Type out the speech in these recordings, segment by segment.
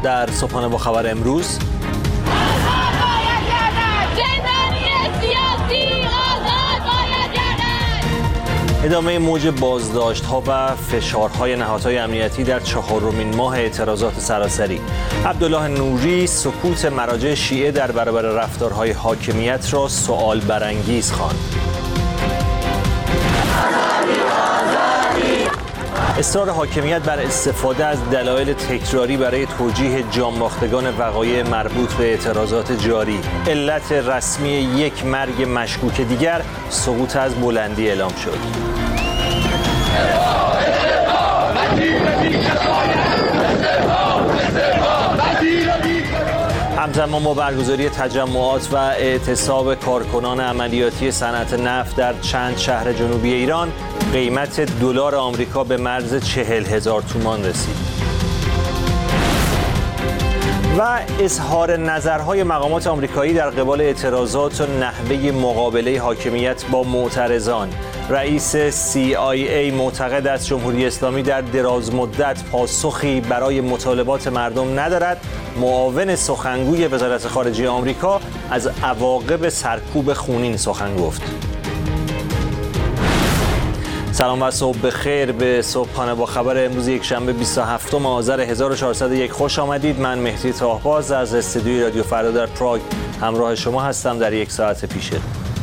در صبحانه با خبر امروز. ادامه موج بازداشت‌ها و فشارهای نهادهای امنیتی در 4مین ماه اعتراضات سراسری. عبدالله نوری سکوت مراجع شیعه در برابر رفتارهای حاکمیت را سؤال برانگیز خواند. اصرار حاکمیت بر استفاده از دلایل تکراری برای توجیه جانباختگان وقایع مربوط به اعتراضات جاری. علت رسمی یک مرگ مشکوک دیگر سقوط از بلندی اعلام شد. همزمان با برگزاری تجمعات و اعتصاب کارکنان عملیاتی صنعت نفت در چند شهر جنوبی ایران، قیمت دلار آمریکا به مرز 40,000 تومان رسید. و اظهار نظرهای مقامات آمریکایی در قبال اعتراضات و نحوه مقابله حاکمیت با معترضان. رئیس CIA معتقد است جمهوری اسلامی در دراز مدت پاسخی برای مطالبات مردم ندارد. معاون سخنگوی وزارت خارجه آمریکا از عواقب سرکوب خونین سخن گفت. سلام و صبح بخیر. به صبحانه با خبر امروز یکشنبه 27 آذر 1401 خوش آمدید. من مهدی طاهباز از استودیوی رادیو فردا در پراگ همراه شما هستم در یک ساعت پیش.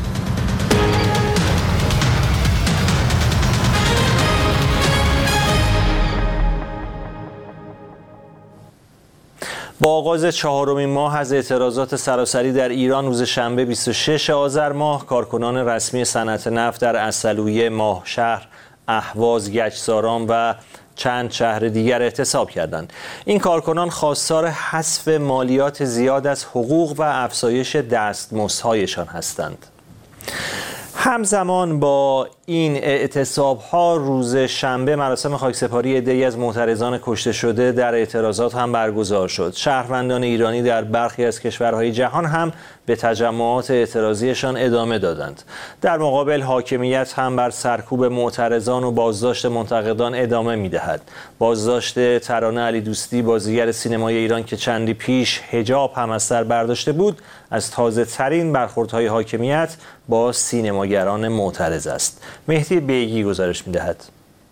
با آغاز 4مین ماه از اعتراضات سراسری در ایران روز شنبه 26 آذر ماه، کارکنان رسمی صنعت نفت در عسلویه، ماهشهر، اهواز، گچساران و چند شهر دیگر اعتصاب کردند. این کارکنان خواستار حذف مالیات زیاد از حقوق و افزایش دستمزدهایشان هستند. همزمان با این اعتصاب‌ها روز شنبه مراسم خاکسپاری عده‌ای از معترضان کشته شده در اعتراضات هم برگزار شد. شهروندان ایرانی در برخی از کشورهای جهان هم به تجمعات اعتراضیشان ادامه دادند. در مقابل حاکمیت هم بر سرکوب معترضان و بازداشت منتقدان ادامه می‌دهد. بازداشت ترانه علی دوستی، بازیگر سینمای ایران که چندی پیش حجاب هم از سر برداشته بود، از تازه‌ترین برخوردهای حاکمیت با سینماگران معترض است. مهدی بیگی گزارش می‌دهد.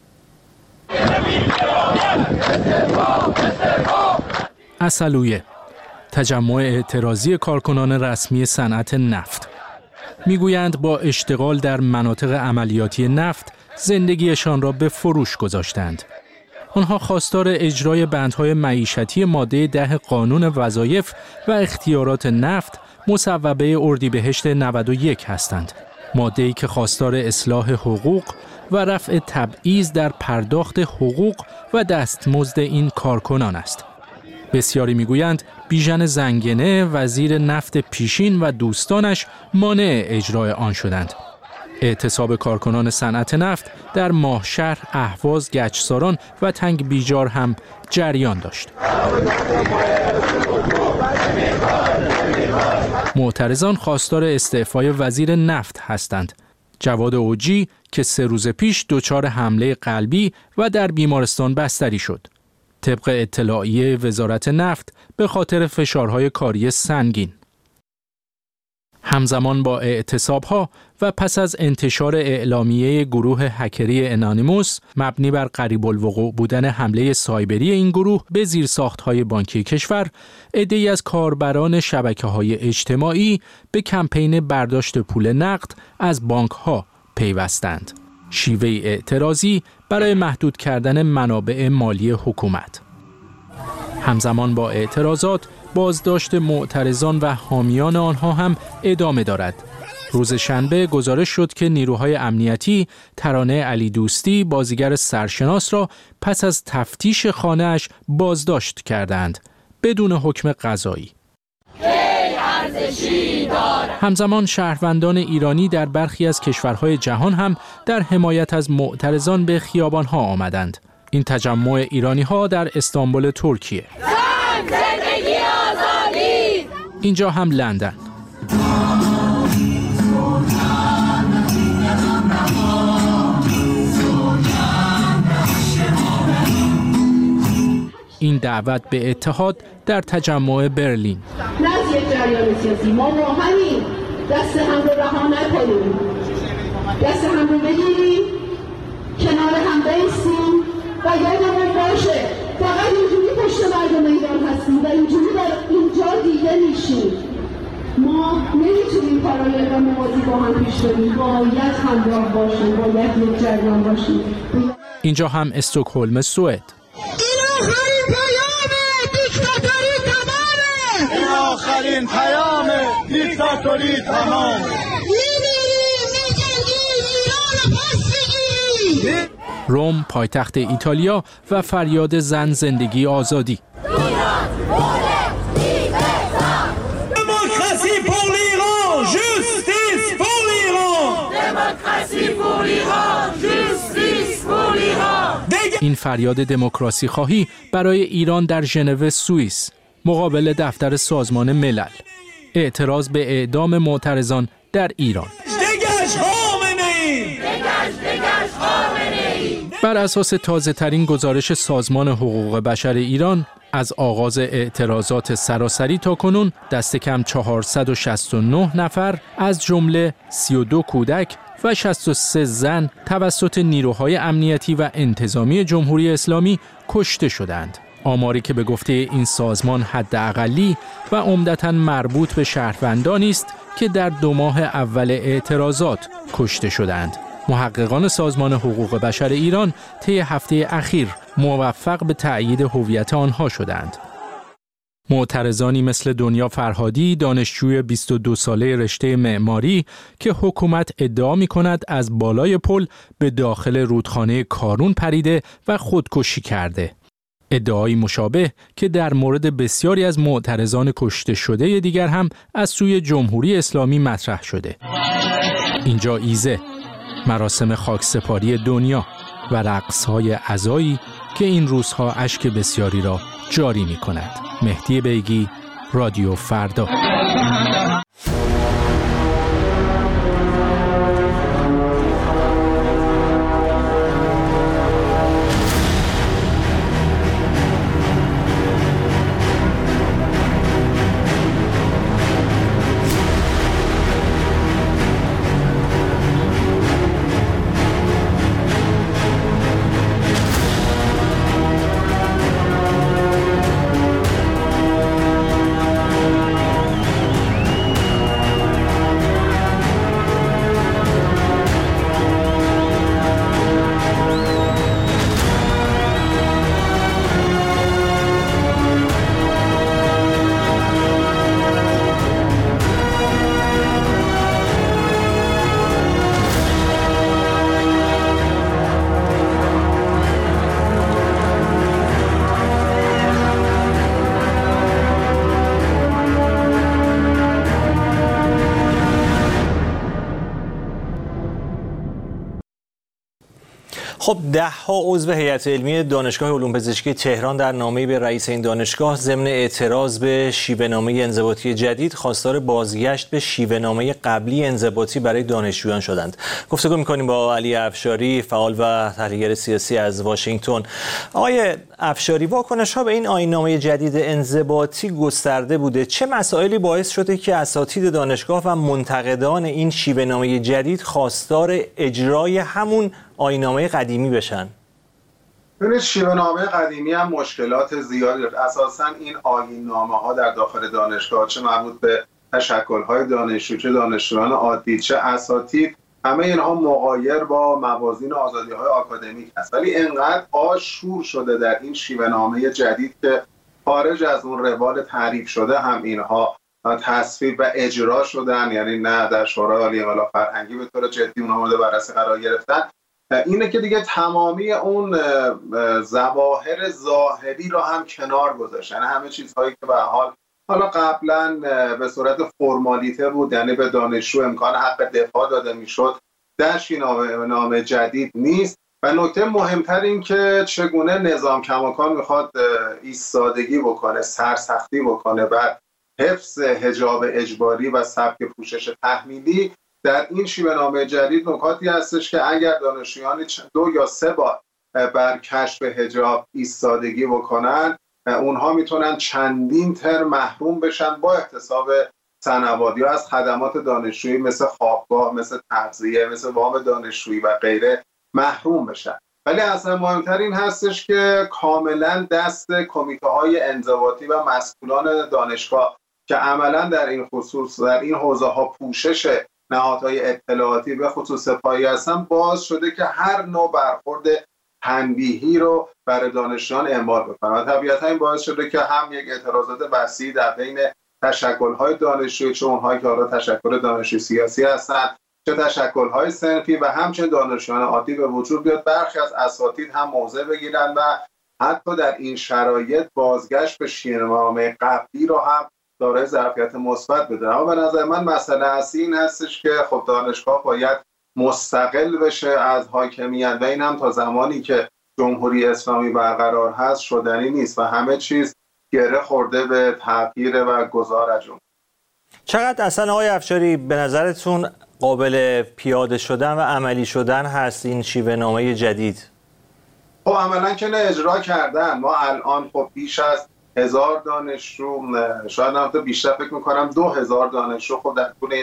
عسلویه، تجمع اعتراضی کارکنان رسمی صنعت نفت. میگویند با اشتغال در مناطق عملیاتی نفت زندگیشان را به فروش گذاشتند. آنها خواستار اجرای بندهای معیشتی ماده 10 قانون وظایف و اختیارات نفت مصوبه اردیبهشت 91 هستند. ماده‌ای که خواستار اصلاح حقوق و رفع تبعیض در پرداخت حقوق و دستمزد این کارکنان است. بسیاری میگویند بیژن زنگنه، وزیر نفت پیشین و دوستانش مانع اجرای آن شدند. اعتصاب کارکنان صنعت نفت در ماهشهر، اهواز، گچساران و تنگ بیجار هم جریان داشت. معترضان خواستار استعفای وزیر نفت هستند. جواد اوجی که 3 روز پیش دچار حمله قلبی و در بیمارستان بستری شد. طبق اطلاعیه وزارت نفت به خاطر فشارهای کاری سنگین. همزمان با اعتصاب‌ها و پس از انتشار اعلامیه گروه هکری انانیموس مبنی بر قریب الوقوع بودن حمله سایبری این گروه به زیرساخت‌های بانکی کشور، عده‌ای از کاربران شبکه‌های اجتماعی به کمپین برداشت پول نقد از بانک‌ها پیوستند. شیوه اعتراضی برای محدود کردن منابع مالی حکومت. همزمان با اعتراضات، بازداشت معترضان و حامیان آنها هم ادامه دارد. روز شنبه گزارش شد که نیروهای امنیتی ترانه علی دوستی، بازیگر سرشناس را پس از تفتیش خانه‌اش بازداشت کردند بدون حکم قضایی. همزمان شهروندان ایرانی در برخی از کشورهای جهان هم در حمایت از معترضان به خیابان‌ها آمدند. این تجمع ایرانی‌ها در استانبول ترکیه. زندگی آزادی! اینجا هم لندن. این دعوت به اتحاد در تجمع برلین. نه از یک جریان سیاسی، ما با همین دست هم رو رها نکنیم، دست هم رو بگیریم، کنار هم بایستیم و یادمون باشه فقط اینجوری پشت مردم ایران هستیم و اینجوری در اینجا دیگه میشیم. ما نمیتونیم پارالل و موازی با هم پیش بریم، باید همراه باشیم، باید یک جریان باشیم. اینجا هم استکهلم، سوئد. این آخرین پیام دیکتاتوری تمام. روم، پایتخت ایتالیا و فریاد زن زندگی آزادی. این فریاد دموکراسی خواهی برای ایران در ژنو، سوئیس، مقابل دفتر سازمان ملل. اعتراض به اعدام معترضان در ایران. بر اساس تازه ترین گزارش سازمان حقوق بشر ایران، از آغاز اعتراضات سراسری تا کنون دست کم 469 نفر از جمله 32 کودک و 63 زن توسط نیروهای امنیتی و انتظامی جمهوری اسلامی کشته شدند. آماری که به گفته این سازمان حداقلی و عمدتاً مربوط به شهروندانی است که در 2 ماه اول اعتراضات کشته شدند. محققان سازمان حقوق بشر ایران طی هفته اخیر موفق به تأیید هویت آنها شدند. معترضانی مثل دنیا فرهادی، دانشجوی 22 ساله رشته معماری که حکومت ادعا می‌کند از بالای پل به داخل رودخانه کارون پریده و خودکشی کرده. ادعایی مشابه که در مورد بسیاری از معترضان کشته شده دیگر هم از سوی جمهوری اسلامی مطرح شده. اینجا ایزه، مراسم خاکسپاری دنیا و رقص‌های عزایی که این روزها اشک بسیاری را جاری می‌کند. مهدی بیگی، رادیو فردا. خب 10 عضو هیئت علمی دانشگاه علوم پزشکی تهران در نامه‌ای به رئیس این دانشگاه ضمن اعتراض به شیوه‌نامه انضباطی جدید خواستار بازگشت به شیوه‌نامه قبلی انضباطی برای دانشجویان شدند. گفتگو می‌کنیم با علی افشاری، فعال و تحلیلگر سیاسی از واشنگتن. آقای افشاری، واکنش‌ها به این آیین‌نامه جدید انضباطی گسترده بوده. چه مسائلی باعث شده که اساتید دانشگاه و منتقدان این شیوه‌نامه جدید خواستار اجرای همون آیین‌نامه قدیمی بشن؟ ببینید، شیوه‌نامه قدیمی هم مشکلات زیادی داره. اساساً این آیین‌نامه‌ها در داخل دانشگاه، چه مربوط به تشکل‌های دانشجو، چه دانشجویان عادی، چه اساتید، همه اینها مغایر با موازین آزادی‌های آکادمیک است. ولی انقدر آشور شده در این شیوه‌نامه جدید که خارج از اون روال تعریف شده هم اینها تصویب و اجرا شدن، یعنی نه در شورای عالی انقلاب فرهنگی به طور جدی اونها مورد بررسی قرار گرفتن. اینه که دیگه تمامی اون ظواهر ظاهری رو هم کنار گذاشتن، یعنی همه چیزهایی که به حال حالا قبلا به صورت فرمالیته بود، یعنی به دانشجو امکان حق دفاع داده میشد، در شیوه‌نامه جدید نیست. و نکته مهمتر این که چگونه نظام کماکان میخواد ایستادگی بکنه، سرسختی بکنه و حفظ حجاب اجباری و سبک پوشش تحمیلی. در این شیوه‌نامه جدید نکاتی هستش که اگر دانشجویان 2 یا 3 بار بر کشف حجاب ایستادگی بکنن، اونها میتونن چندین ترم محروم بشن با احتساب سنوات یا از خدمات دانشجویی مثل خوابگاه، مثل تغذیه، مثل وام دانشجویی و غیره محروم بشن. ولی اصلا مهمتر این هستش که کاملا دست کمیته‌های انضباطی و مسئولان دانشگاه که عملا در این خصوص در این حوزه‌ها پوشش نهادهای اطلاعاتی به خصوص سپاهی هستن، باز شده که هر نوع برخورد تنبیهی رو برای دانشجویان اعمال بکنن و طبیعتا این باعث شده که هم یک اعتراضات وسیع در بین تشکل‌های دانشجویی، چه اونهایی که حالا تشکل دانشجویی سیاسی هستن، چه تشکل‌های صنفی و همچنین دانشجویان عادی به وجود بیاد. برخی از اساتید هم موضع بگیرن و حتی در این شرایط بازگشت به شیوه‌نامه قبلی رو هم دارای ظرفیت مثبت بدن. اما به نظر من مسئله اصلی این هستش که خب دانشگاه باید مستقل بشه از حاکمیت و این هم تا زمانی که جمهوری اسلامی برقرار هست شدنی نیست و همه چیز گره خورده به تغییر و گذار از جمهوری. چقدر اصلا آقای افشاری به نظرتون قابل پیاده شدن و عملی شدن هست این شیوه نامه جدید؟ خب عملا که اجرا کردن. ما الان خب بیش از 1000 دانشجو، شاید هم بیشتر، فکر میکنم 2000 دانشجو خب در طول این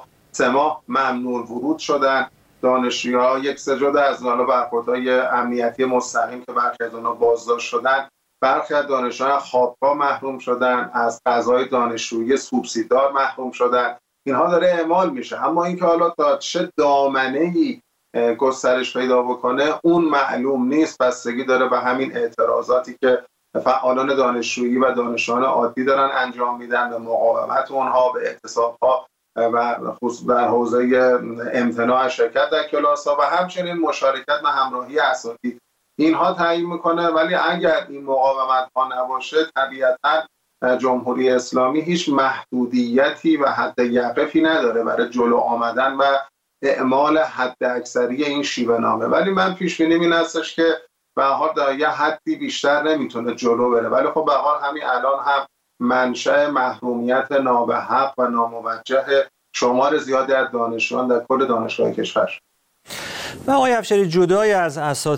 3 ماه ممنوع ورود شدن. دانشجوها یک سجاد از برخوردهای امنیتی مستقیم که برخی از اونها بازداشت شدن، برخی از دانشجویان خوابگاه محروم شدن، از غذای دانشجویی سوبسیدار محروم شدن. اینها داره اعمال میشه، اما اینکه حالا تا چه دامنه‌ای گسترش پیدا بکنه اون معلوم نیست. بستگی داره به همین اعتراضاتی که فعالان دانشجویی و دانشجویان عادی دارن انجام میدن، به مقاومت اونها، به اعتصاب‌ها و خصوص در حوزه امتناع از شرکت در کلاس‌ها و همچنین مشارکت و همراهی اساتید. اینها تعیین میکنه. ولی اگر این مقاومت ها نباشه طبیعتاً جمهوری اسلامی هیچ محدودیتی و حد یقفی نداره برای جلو آمدن و اعمال حد اکثری این شیوه نامه. ولی من پیش بینیم این هستش که به هر حال در یه حدی بیشتر نمیتونه جلو بره. ولی خب به هر حال همین الان هم منشأ محرومیت نابحق و ناموجه شمار زیادی از دانشجویان در کل دانشگاه کشور. و آقای افشاری، جدای از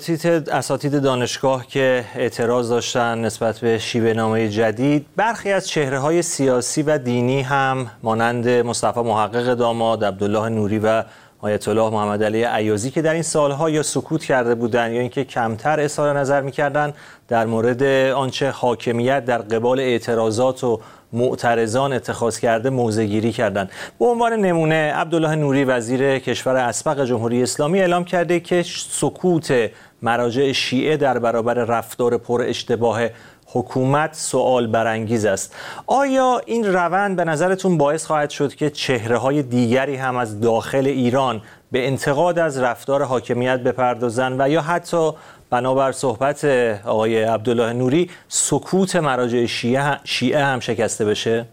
اساتید دانشگاه که اعتراض داشتن نسبت به شیوه نامه جدید، برخی از چهره‌های سیاسی و دینی هم مانند مصطفی محقق داماد، عبدالله نوری و آیت الله محمد علی ایازی که در این سالها یا سکوت کرده بودند یا اینکه کمتر اظهار نظر می‌کردند در مورد آنچه حاکمیت در قبال اعتراضات و معترضان اتخاذ کرده موضع‌گیری کردند. به عنوان نمونه عبدالله نوری وزیر کشور اسبق جمهوری اسلامی اعلام کرده که سکوت مراجع شیعه در برابر رفتار پر اشتباه حکومت سوال برانگیز است. آیا این روند به نظرتون باعث خواهد شد که چهره‌های دیگری هم از داخل ایران به انتقاد از رفتار حاکمیت بپردازند و یا حتی بنابر صحبت آقای عبدالله نوری سکوت مراجع شیعه هم شکسته بشه؟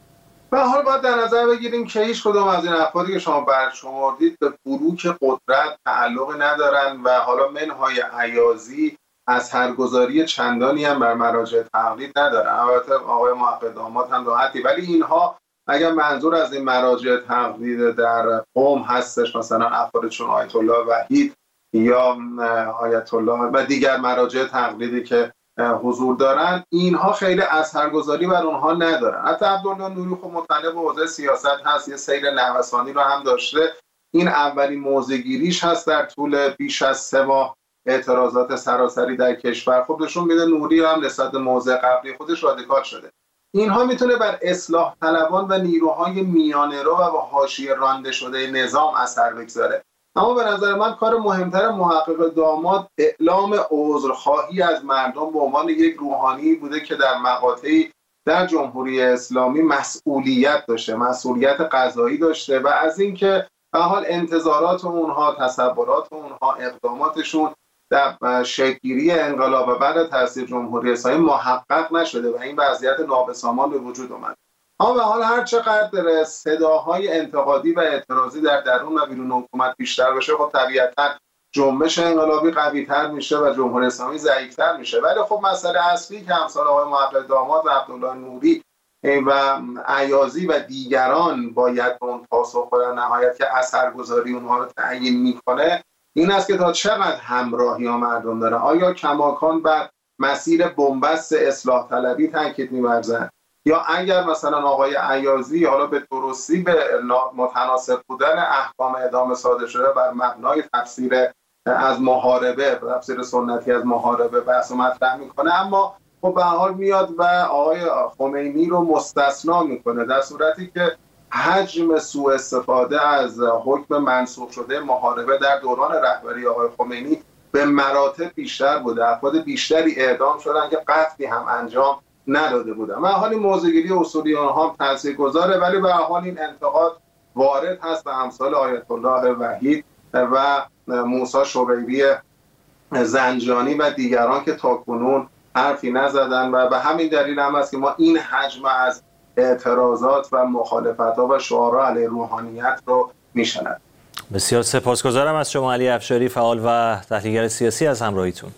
به حال باید در نظر بگیریم که هیچ کدام از این افرادی که شما برشمردید به بروک قدرت تعلق ندارن و حالا منهای ایازی اثرگذاری چندانی هم بر مراجع تقلید ندارن. البته آقای محقق داماد هم راحتی، ولی اینها اگر منظور از این مراجع تقلید در قم هستش، مثلا افراد چون آیت الله وحید یا آیت الله و دیگر مراجع تقلیدی که حضور دارن، اینها خیلی اثرگذاری بر اونها ندارن. حتی عبدالله نوری خب مطلع به حوزه سیاست هست، یه سیر نوسانی رو هم داشته. این اولین موضع‌گیریش هست در طول بیش از 3 ماه اعتراضات سراسری در کشور. خب نشون میده نوری هم نسبت موضع قبلی خودش رادیکال شده. اینها میتونه بر اصلاح طلبان و نیروهای میانه‌رو و حاشیه رانده شده نظام اثر بگذاره. اما به نظر من کار مهمتر محقق داماد اعلام عذرخواهی از مردم به عنوان یک روحانی بوده که در مقاطعی در جمهوری اسلامی مسئولیت داشته، مسئولیت قضایی داشته و از اینکه به حال انتظارات اونها، تصورات اونها، اقداماتشون در شکل‌گیری انقلاب و بعد تأسیس جمهوری اسلامی محقق نشده و این وضعیت نابسامان به وجود اومد. اما به حال هر چقدر صداهای انتقادی و اعتراضی در درون و بیرون حکومت بیشتر بشه، خب طبیعتاً جنبش انقلابی قوی‌تر میشه و جمهوری اسلامی ضعیف‌تر میشه. ولی خب مسئله اصلی که امثال آقای محقق داماد و عبدالله نوری و ایازی و دیگران باید به اون پاسخ بدن نهایت که اثرگذاری اونها رو تعیین میکنه این است که تا چقدر همراهی ها مردم داره. آیا کماکان بر مسیر بنبست اصلاح طلبی تاکید می‌ورزند، یا اگر مثلا آقای عیاضی حالا به درستی به متناسب بودن احکام اعدام صادر شده بر مبنای تفسیر از محاربه، تفسیر سنتی از محاربه بحث مطرح میکنه، اما خب به حال میاد و آقای خمینی رو مستثنا میکنه، در صورتی که حجم سوء استفاده از حکم منسوخ شده محاربه در دوران رهبری آقای خمینی به مراتب بیشتر بوده. افراد بیشتری اعدام شدن که قتلی هم انجام نداده بودن. به هر حال این موضوعگیری اصولیان هم تاثیرگذاره، ولی به هر حال این انتقاد وارد هست به امثال آیت الله وحید و موسی شبیبی زنجانی و دیگران که تاکنون حرفی نزدن و به همین دلیل هم است که ما این حجم از اعتراضات و مخالفت‌ها و شعارها علیه روحانیت رو میشنویم. بسیار سپاسگزارم از شما علی افشاری، فعال و تحلیلگر سیاسی، از همراهیتون.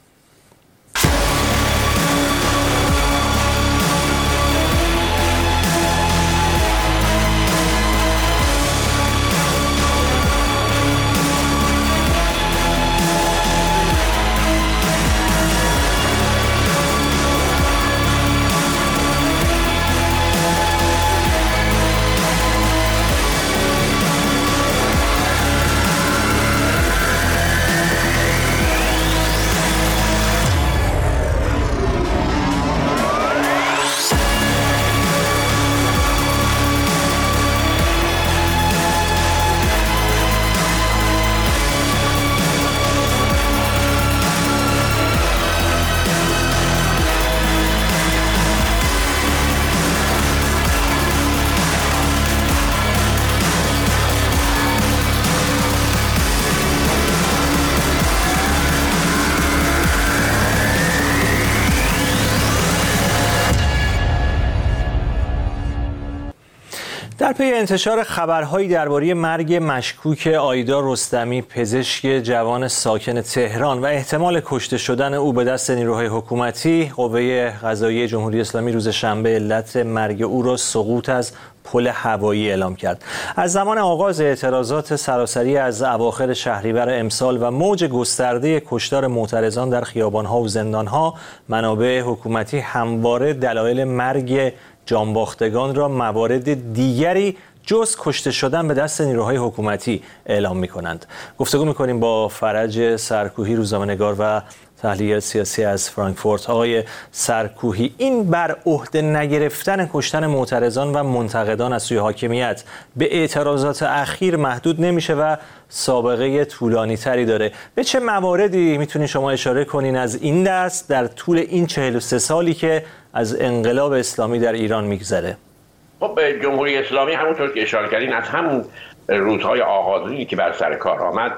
در پی انتشار خبرهایی درباره مرگ مشکوک آیدا رستمی، پزشک جوان ساکن تهران و احتمال کشته شدن او به دست نیروهای حکومتی، قوه قضاییه جمهوری اسلامی روز شنبه علت مرگ او را سقوط از پل هوایی اعلام کرد. از زمان آغاز اعتراضات سراسری از اواخر شهریور امسال و موج گسترده کشتار معترضان در خیابان‌ها و زندان‌ها، منابع حکومتی همواره دلایل مرگ جانباختگان را موارد دیگری جز کشته شدن به دست نیروهای حکومتی اعلام می‌کنند. گفتگو می‌کنیم با فرج سرکوهی، روزنامه‌نگار و تحلیلگر سیاسی از فرانکفورت. آقای سرکوهی، این بر عهده نگرفتن کشتن معترضان و منتقدان از سوی حاکمیت به اعتراضات اخیر محدود نمیشه و سابقه طولانی تری داره. به چه مواردی میتونین شما اشاره کنین از این دست در طول این 43 سالی که از انقلاب اسلامی در ایران میگذره؟ خب جمهوری اسلامی همونطور که اشاره کردین از همون روزهای آغازینی که بر سر کار آمد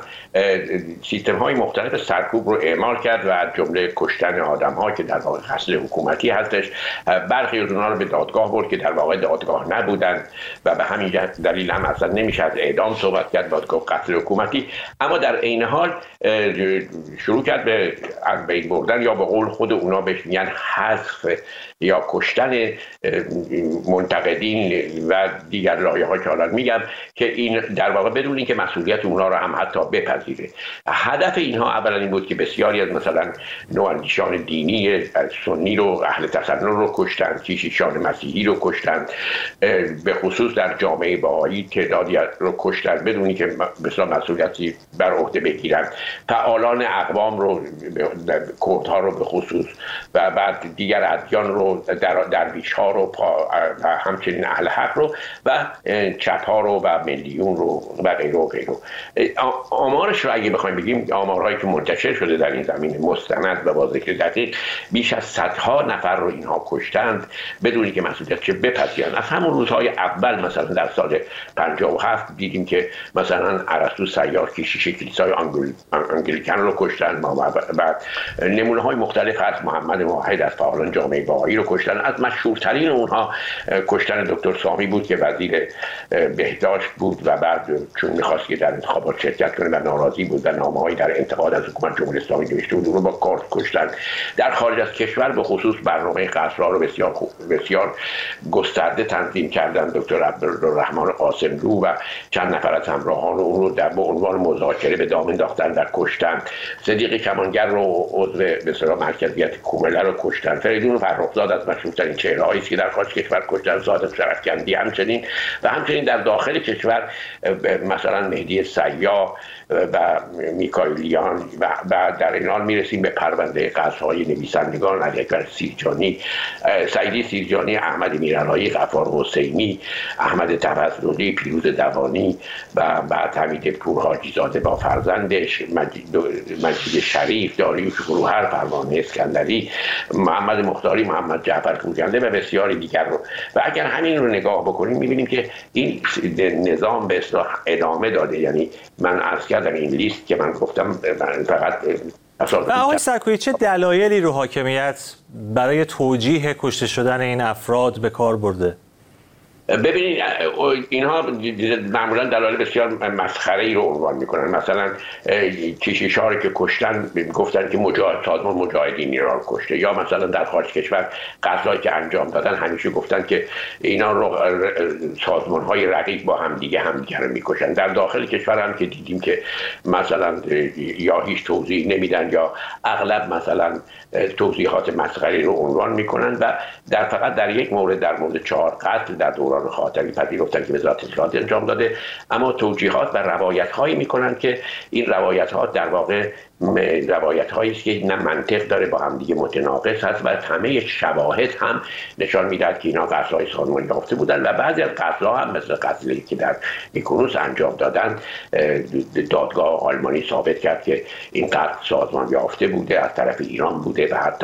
سیستم‌های مختلف سرکوب رو اعمال کرد و از جمله کشتن آدم‌ها که در واقع قصد حکومتی هستش. برخی از اونها رو به دادگاه برد که در واقع دادگاه نبودند و به همین دلیل هم اصلا نمیشه از اعدام صحبت کرد، دادگاه قتل حکومتی. اما در عین حال شروع کرد به از بین بردن، یا به قول خود اونا بهش میگن حذف یا کشتن منتقدین و دیگر لایه‌ها که حالا میگم، که این در واقع بدون اینکه مسئولیت اونها رو هم حتی بپذیره. هدف اینها اولا این بود که بسیاری از مثلا نواندیشان دینی سنی رو، اهل تسنن رو کشتن، کشیشان مسیحی رو کشتن، به خصوص در جامعه بهایی تعدادی رو کشتن بدون اینکه مثلا مسئولیتی بر عهده بگیرن. فعالان اقوام رو، کردها رو به خصوص، و بعد دیگر ادیان رو، درویش‌ها رو و همچنین اهل حق رو و چپ‌ها رو و ملیون رو و غیره و غیره. آمارش رو اگه بخوایم بگیم، آمارهایی که منتشر شده در این زمینه مستند و با ذکر دقیق، بیش از صدها نفر رو اینها کشتند بدونی که مسئولیت چه بپذیرند. از همون روزهای اول مثلا در سال 57 دیدیم که مثلا ارسطو سیار کشیش کلیسای انگلیکن رو کشتن و نمونه های مختلف از محمد واحد از فعالان جامعه بهایی رو کشتن. از مشهورترین اونها کشتن دکتر سامی بود که وزیر بهداشت بود و بعد چون می‌خواست که در انتخابات شرکت کنه و ناراضی بود و نامه‌هایی در انتقاد از حکومت جمهوری اسلامی نوشته بود، اون رو با کارت کشتن. در خارج از کشور به خصوص برنامه قصرها رو بسیار گسترده تنظیم کردن. دکتر عبدالرحمن قاسملو و چند نفر از همراهان اون رو به عنوان مذاکره به دام انداختن و کشتن. صدیق کمانگر رو عضو به اصطلاح مرکزیت کومله رو کشتن. فریدون فرخزاد از مشهورترین چهره‌هایی است که در خارج کشور کشتن. صادق شرفکندی همچنین و همچنین در داخل کشور مثلا مهدی سیاح و میکائیلیان و در این حال میرسیم به پرونده قتل‌های نویسندگان علی اکبر سیرجانی، سعیدی سیرجانی، احمد میرعلایی، غفار حسینی، احمد تفضلی، پیروز دوانی و بعد حمید پورحاجی زاده با فرزندش، مجید شریف، داریوش فروهر، پروانه اسکندری، محمد مختاری، محمد جعفر پورکنده و بسیاری دیگر رو. و اگر همین رو نگاه بکنیم می‌بینیم که این نظام به اصطلاح ادامه داده. یعنی من عرض کردم این لیست که من گفتم فقط و آقای سرکویی چه دلایلی رو حاکمیت برای توجیه کشته شدن این افراد به کار برده؟ ببینید اینها معمولا دلایل بسیار مسخره‌ای رو عنوان میکنن. مثلا کشیش‌ها رو که کشتن گفتن که سازمان مجاهدین ایران رو کشته، یا مثلا در خارج کشور قتلایی که انجام دادن همیشه گفتن که اینا رو سازمان‌های رقیب با همدیگه رو میکشن. در داخل کشور هم که دیدیم که مثلا یا هیچ توضیح نمیدن یا اغلب مثلا توضیحات مسخره‌ای رو عنوان میکنن و فقط در یک مورد، در مورد 4 قتل در دوران خاتمی پذیرفتن که وزارت اطلاعات انجام داده، اما توجیهات و روایت‌هایی میکنن که این روایت‌ها در واقع روایت‌هایی است که نه منطق داره، با هم دیگه متناقض هست و همه شواهد هم نشان میدهد که اینا قتل‌های سازمان یافته بودن و بعضی از قتل‌ها هم مثل قتلی که در میکونوس انجام دادن دادگاه آلمانی ثابت کرد که این قتل سازمان یافته بوده، از طرف ایران بوده و حتی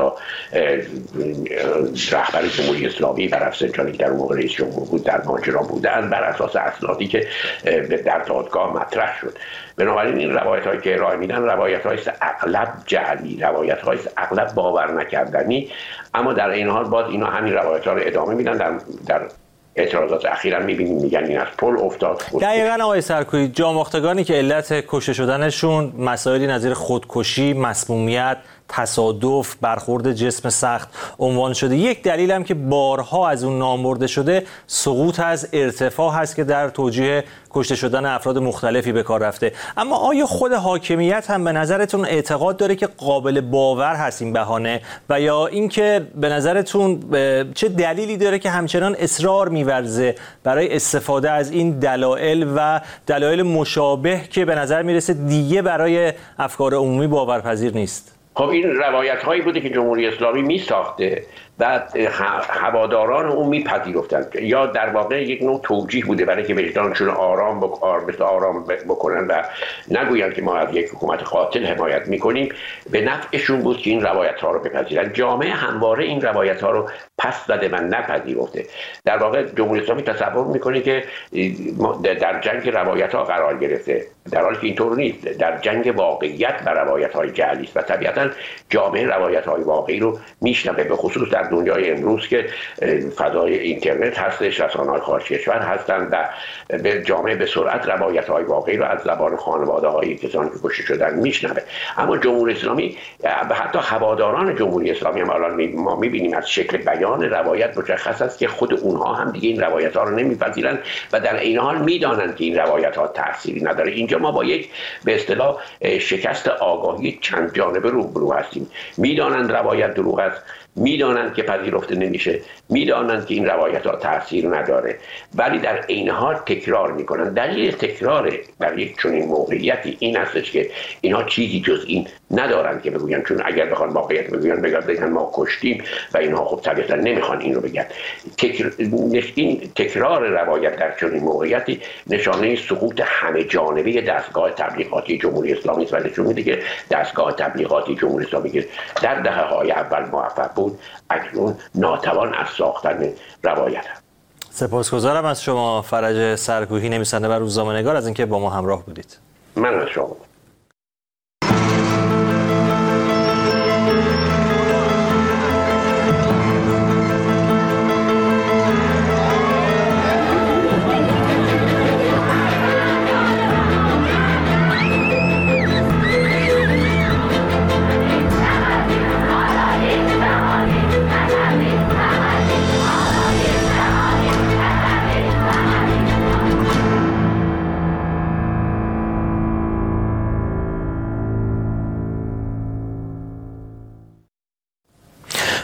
رهبر جمهوری اسلامی و رفسنجانی که در اون موقع رئیس جمهور بود در ماجرا بودن بر اساس اسنادی که در دادگاه مطرح شد. بنابراین این روایت‌هایی که ارائه میدن روایت‌هایی است اغلب جعلی، روایت‌هایی است اغلب باور نکردنی، اما در این حال باز اینا همین روایت‌ها رو ادامه میدن. در اعتراضات اخیراً می‌بینیم میگن این از پل افتاد. دقیقاً آقای سرکویی، جاماختگانی که علت کشته شدنشون مسائلی نظیر خودکشی، مسمومیت، تصادف، برخورد جسم سخت عنوان شده. یک دلیل هم که بارها از اون نام برده شده سقوط از ارتفاع هست که در توجیه کشته شدن افراد مختلفی به کار رفته. اما آیا خود حاکمیت هم به نظرتون اعتقاد داره که قابل باور هست این بهانه و یا اینکه به نظرتون چه دلیلی داره که همچنان اصرار می‌ورزه برای استفاده از این دلایل و دلایل مشابه که به نظر میرسه دیگه برای افکار عمومی باورپذیر نیست؟ خب این روایت هایی بوده که جمهوری اسلامی می ساخته و هواداران اون میپذیرفتند، یا در واقع یک نوع توجیه بوده برای که وجدانشون آرام بکنن و نگویند که ما از یک حکومت قاتل حمایت میکنیم. به نفعشون بود که این روایت ها رو بپذیرن. جامعه همواره این روایت ها رو پس زده و نپذیرفته. در واقع جمهوری اسلامی تصور میکنه که در جنگ روایت ها قرار گرفته، در حالی که اینطور نیست. در جنگ واقعیت و روایت های جعلی است و طبیعتا جامعه روایت های واقعی رو میشنوه، به خصوص در دنیای امروز که فضای اینترنت هستش، رسانه‌های خارج کشور هستند و به جامعه به سرعت روایت‌های واقعی رو از زبان خانواده‌های کسانی که کشته شدن میشنوه. اما جمهوری اسلامی و حتی هواداران جمهوری اسلامی هم الان ما می‌بینیم از شکل بیان روایت مشخص است که خود اونها هم دیگه این روایت‌ها رو نمی‌پذیرند و در این حال می‌دانند که این روایت‌ها تأثیری نداره. اینجا ما با یک به اصطلاح شکست آگاهی چند جانبه روبرو هستیم. می‌دانند روایت دروغ است، میدانند که پذیرفته نمیشه، میدانند که این روایت ها تاثیر نداره، ولی در این حال تکرار میکنن. دلیل تکرار در یک چنین موقعیتی این هستش که اینها چیزی جز این ندارن که بگوین، چون اگر بخوان واقعیت بگن ما کشتیم و اینها خب طبیعتا نمیخوان این رو بگن. این تکرار روایت در چنین موقعیتی نشانه سقوط همه جانبه دستگاه تبلیغاتی جمهوری اسلامی است و نشون میده که دستگاه تبلیغاتی جمهوری اسلامی که در دهه‌های اول موفق بود اکنون ناتوان از ساختن روایت. سپاسگزارم از شما فرج سرکویی، نویسنده و روزنامه‌نگار، از اینکه با ما همراه بودید. من از شما.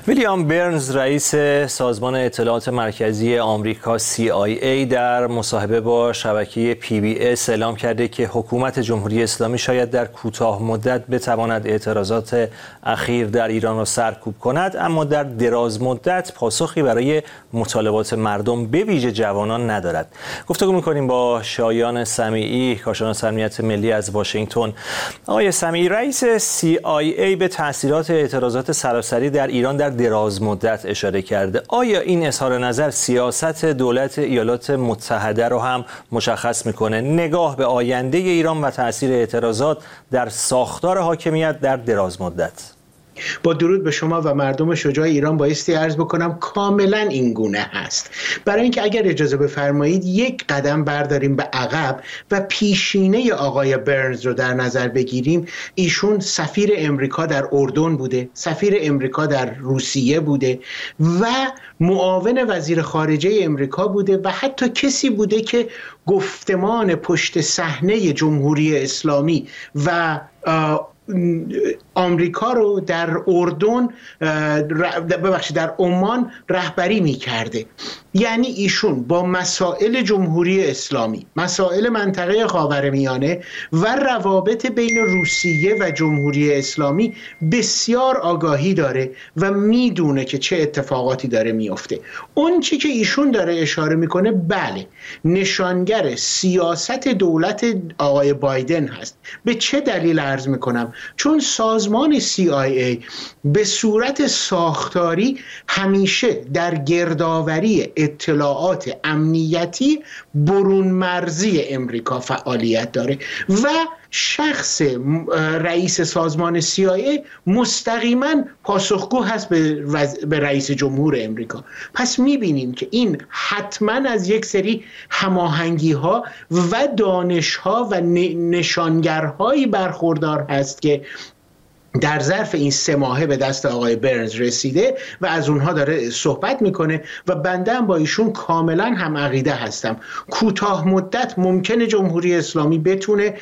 ویلیام برنز رئیس سازمان اطلاعات مرکزی آمریکا CIA در مصاحبه با شبکه PBS اعلام کرده که حکومت جمهوری اسلامی شاید در کوتاه مدت بتواند اعتراضات اخیر در ایران را سرکوب کند، اما در دراز مدت پاسخی برای مطالبات مردم به ویژه جوانان ندارد. گفتگو می‌کنیم با شایان سمیعی، کارشناس امنیت ملی از واشنگتن. آقای سمیعی، رئیس CIA به تاثیرات اعتراضات سراسری در ایران در دراز مدت اشاره کرده. آیا این اظهار نظر سیاست دولت ایالات متحده رو هم مشخص میکنه؟ نگاه به آینده ایران و تاثیر اعتراضات در ساختار حاکمیت در دراز مدت. با درود به شما و مردم شجاع ایران بایستی عرض بکنم کاملا این گونه هست. برای اینکه اگر اجازه بفرمایید یک قدم برداریم به عقب و پیشینه آقای برنز رو در نظر بگیریم. ایشون سفیر امریکا در اردن بوده، سفیر امریکا در روسیه بوده و معاون وزیر خارجه امریکا بوده و حتی کسی بوده که گفتمان پشت صحنه جمهوری اسلامی و آمریکا رو در اردن در عمان رهبری می کرده. یعنی ایشون با مسائل جمهوری اسلامی، مسائل منطقه خاورمیانه و روابط بین روسیه و جمهوری اسلامی بسیار آگاهی داره و میدونه که چه اتفاقاتی داره میفته. اون چی که ایشون داره اشاره میکنه بله نشانگر سیاست دولت آقای بایدن هست. به چه دلیل عرض میکنم؟ چون سازمان CIA به صورت ساختاری همیشه در گردآوری اطلاعات امنیتی برون مرزی امریکا فعالیت داره و شخص رئیس سازمان CIA مستقیما پاسخگو هست به رئیس جمهور امریکا. پس میبینیم که این حتما از یک سری هماهنگی ها و دانش ها و نشانگرهایی برخوردار هست که در ظرف این 3 ماهه به دست آقای برنز رسیده و از اونها داره صحبت میکنه و بنده هم با ایشون کاملا هم عقیده هستم. کوتاه مدت ممکنه جمهوری اسلامی بتونه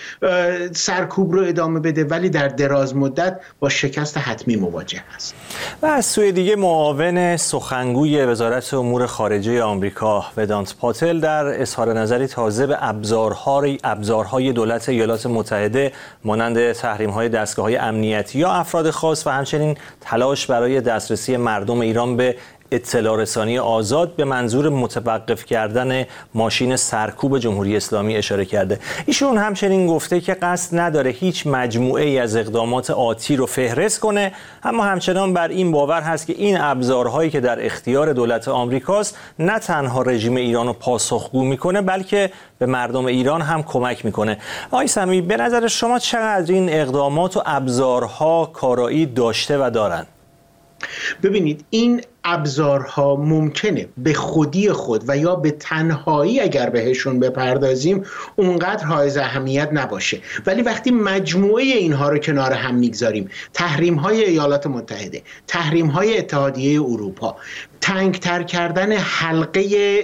سرکوب رو ادامه بده، ولی در دراز مدت با شکست حتمی مواجه است. و از سوی دیگه معاون سخنگوی وزارت امور خارجه آمریکا ودانت پاتل در اظهار نظری تازه به ابزارهای دولت ایالات متحده مانند تحریم‌های دستگاه‌های امنیتی یا افراد خاص و همچنین تلاش برای دسترسی مردم ایران به اطلاع رسانی آزاد به منظور متوقف کردن ماشین سرکوب جمهوری اسلامی اشاره کرده. ایشون همچنین گفته که قصد نداره هیچ مجموعه ای از اقدامات آتی رو فهرست کنه، اما همچنان بر این باور هست که این ابزارهایی که در اختیار دولت آمریکاست نه تنها رژیم ایران رو پاسخگو میکنه بلکه به مردم ایران هم کمک میکنه. آقای سمیعی، به نظر شما چقدر این اقدامات و ابزارها کارایی داشته و دارن؟ ببینید این ابزارها ممکنه به خودی خود و یا به تنهایی اگر بهشون بپردازیم اونقدر حائز اهمیت نباشه، ولی وقتی مجموعه اینها رو کنار هم میگذاریم، تحریم‌های ایالات متحده، تحریم‌های اتحادیه اروپا، تنگ‌تر کردن حلقه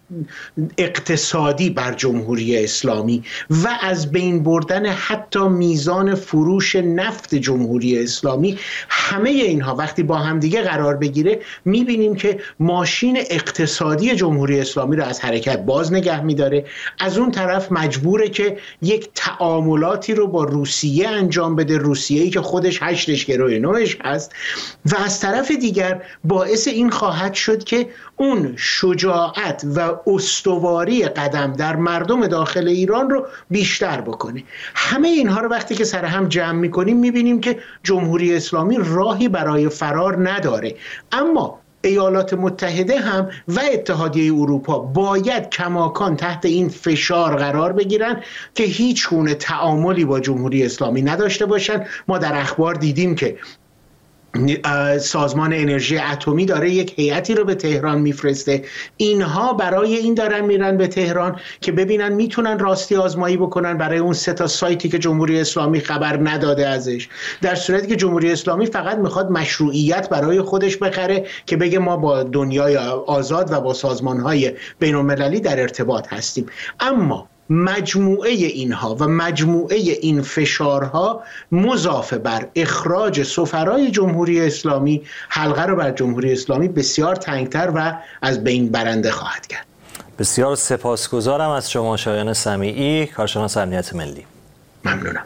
اقتصادی بر جمهوری اسلامی و از بین بردن حتی میزان فروش نفت جمهوری اسلامی، همه اینها وقتی با هم دیگه قرار بگیره میبینیم که ماشین اقتصادی جمهوری اسلامی رو از حرکت باز نگه میداره. از اون طرف مجبوره که یک تعاملاتی رو با روسیه انجام بده، روسیه‌ای که خودش 8 گروه 9 هست، و از طرف دیگر باعث این خواهد شد که اون شجاعت و استواری قدم در مردم داخل ایران رو بیشتر بکنه. همه اینها رو وقتی که سر هم جمع میکنیم میبینیم که جمهوری اسلامی راهی برای فرار نداره، اما ایالات متحده هم و اتحادیه اروپا باید کماکان تحت این فشار قرار بگیرن که هیچ گونه تعاملی با جمهوری اسلامی نداشته باشن. ما در اخبار دیدیم که سازمان انرژی اتمی داره یک هیئتی رو به تهران میفرسته. اینها برای این دارن میرن به تهران که ببینن میتونن راستی آزمایی بکنن برای اون 3 سایتی که جمهوری اسلامی خبر نداده ازش، در صورتی که جمهوری اسلامی فقط میخواد مشروعیت برای خودش بخره که بگه ما با دنیای آزاد و با سازمانهای بین المللی در ارتباط هستیم. اما مجموعه اینها و مجموعه این فشارها مضافه بر اخراج سفرای جمهوری اسلامی حلقه رو بر جمهوری اسلامی بسیار تنگتر و از بین برنده خواهد کرد. بسیار سپاسگزارم از شما شایان سمیعی، کارشناس امنیت ملی. ممنونم.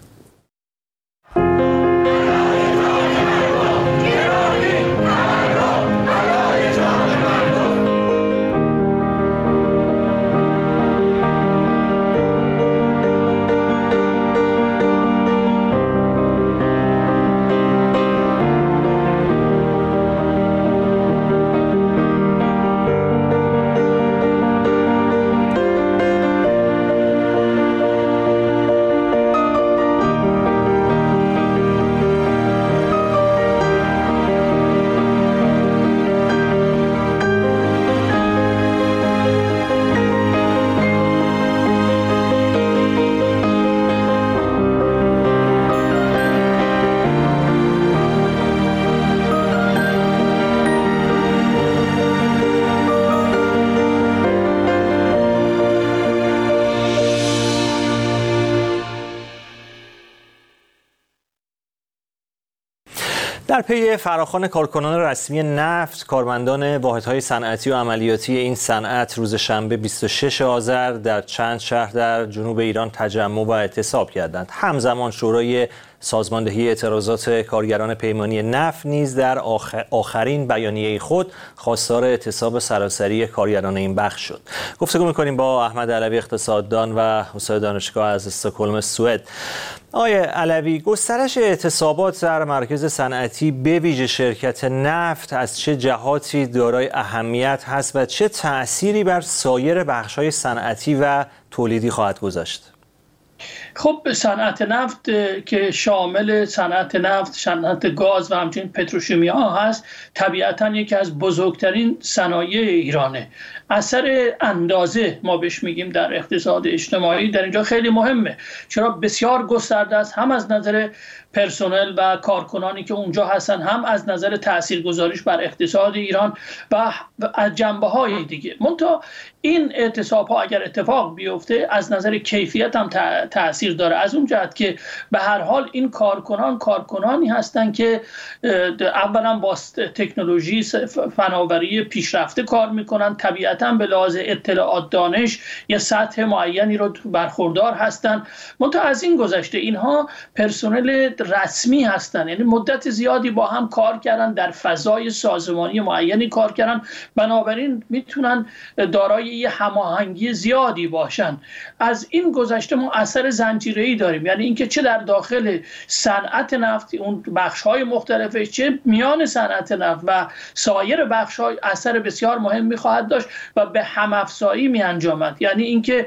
در پی فراخوان کارکنان رسمی نفت، کارمندان واحدهای صنعتی و عملیاتی این صنعت روز شنبه 26 آذر در چند شهر در جنوب ایران تجمع و اعتصاب کردند. همزمان شورای سازماندهی اعتراضات کارگران پیمانی نفت نیز در آخرین بیانیه خود خواستار اعتصاب سراسری کارگران این بخش شد. گفتگو می‌کنیم با احمد علوی، اقتصاددان و استاد دانشگاه از استکهلم، سوئد. آقای علوی، گسترش اعتصابات در مراکز صنعتی به ویژه شرکت نفت از چه جهاتی دارای اهمیت هست و چه تأثیری بر سایر بخش‌های صنعتی و تولیدی خواهد گذاشت؟ خب صنعت نفت که شامل صنعت نفت، صنعت گاز و همچنین پتروشیمیا هست، طبیعتاً یکی از بزرگترین صنایع ایرانه. اثر اندازه ما بهش میگیم در اقتصاد اجتماعی در اینجا خیلی مهمه، چرا بسیار گسترده است، هم از نظر پرسنل و کارکنانی که اونجا هستن، هم از نظر تاثیرگذاریش بر اقتصاد ایران و از جنبه‌های دیگه. منتها این اعتصاب ها اگر اتفاق بیفته از نظر کیفیت هم تاثیر داره، از اون جهت که به هر حال این کارکنانی هستن که اولا با تکنولوژی فناوری پیشرفته کار میکنن، طبیعتا به لحاظ اطلاعات دانش یه سطح معینی رو برخوردار هستن. منتها از این گذشته اینها پرسنل رسمی هستن، یعنی مدت زیادی با هم کار کردن، در فضای سازمانی معینی کار کردن، بنابراین میتونن دارای یه هماهنگی زیادی باشن. از این گذشته ما اثر زنجیره‌ای داریم، یعنی اینکه چه در داخل صنعت نفت اون بخش‌های مختلفش، چه میان صنعت نفت و سایر بخش‌های اثر بسیار مهمی خواهد داشت و به هم‌افزایی می‌انجامد. یعنی اینکه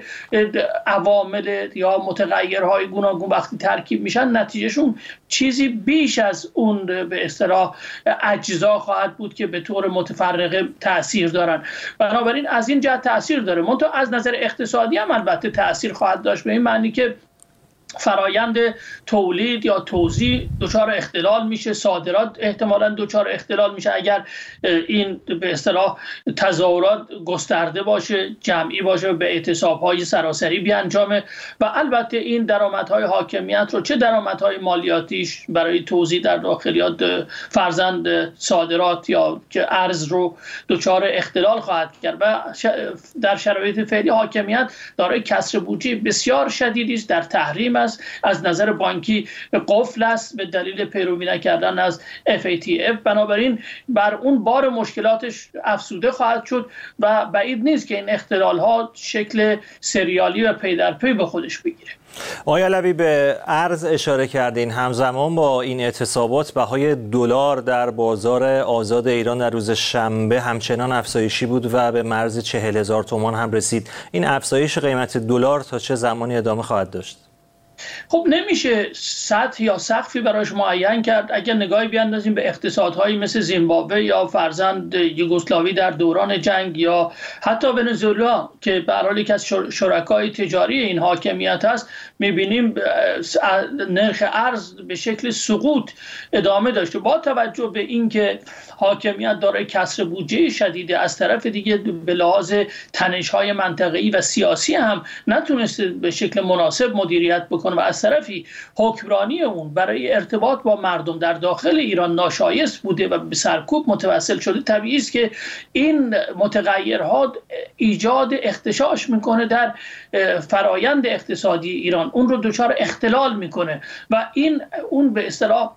عوامل یا متغیرهای گوناگون وقتی ترکیب میشن نتیجهشون چیزی بیش از اون به اصطلاح اجزا خواهد بود که به طور متفرقه تأثیر دارن. بنابراین از این جهت تأثیر داره. منتها از نظر اقتصادی هم البته تأثیر خواهد داشت، به این معنی که فرایند تولید یا توزیع دچار اختلال میشه، صادرات احتمالاً دچار اختلال میشه اگر این به اصطلاح تظاهرات گسترده باشه، جمعی باشه، به اعتصاب‌های سراسری بیانجامه. و البته این درآمدهای حاکمیت رو، چه درآمدهای مالیاتیش برای توزیع در داخلیات فرزند صادرات یا که ارز رو دچار اختلال خواهد کرد و در شرایط فعلی حاکمیت دارای کسر بودجه بسیار شدیدی است، در تحریم است، از نظر بانکی قفل است به دلیل پیروی نکردن از FATF. بنابراین بر اون بار مشکلاتش افزوده خواهد شد و بعید نیست که این اختلال ها شکل سریالی و پی در پی به خودش بگیره. آقای علوی، به ارز اشاره کردین. همزمان با این اعتصابات بهای دلار در بازار آزاد ایران در روز شنبه همچنان افزایشی بود و به مرز 40,000 تومان هم رسید. این افزایش قیمت دلار تا چه زمانی ادامه خواهد داشت؟ خب نمیشه سطح یا سقفی برایش معین کرد. اگر نگاهی بیاندازیم به اقتصادهایی مثل زیمبابوه یا فرزند یوگسلاوی در دوران جنگ یا حتی ونزوئلا که به هر حال یکی از شرکای تجاری این حاکمیت است، میبینیم نرخ ارز به شکل سقوط ادامه داشته. با توجه به اینکه حاکمیت دارای کسر بودجه شدیده، از طرف دیگه به لحاظ تنش‌های منطقه‌ای و سیاسی هم نتونسته به شکل مناسب مدیریت بکنه و از طرفی حکمرانی اون برای ارتباط با مردم در داخل ایران ناشایست بوده و به سرکوب متوسل شده، طبیعی است که این متغیرها ایجاد اختشاش میکنه در فرایند اقتصادی ایران، اون رو دچار اختلال میکنه و اون به اصطلاح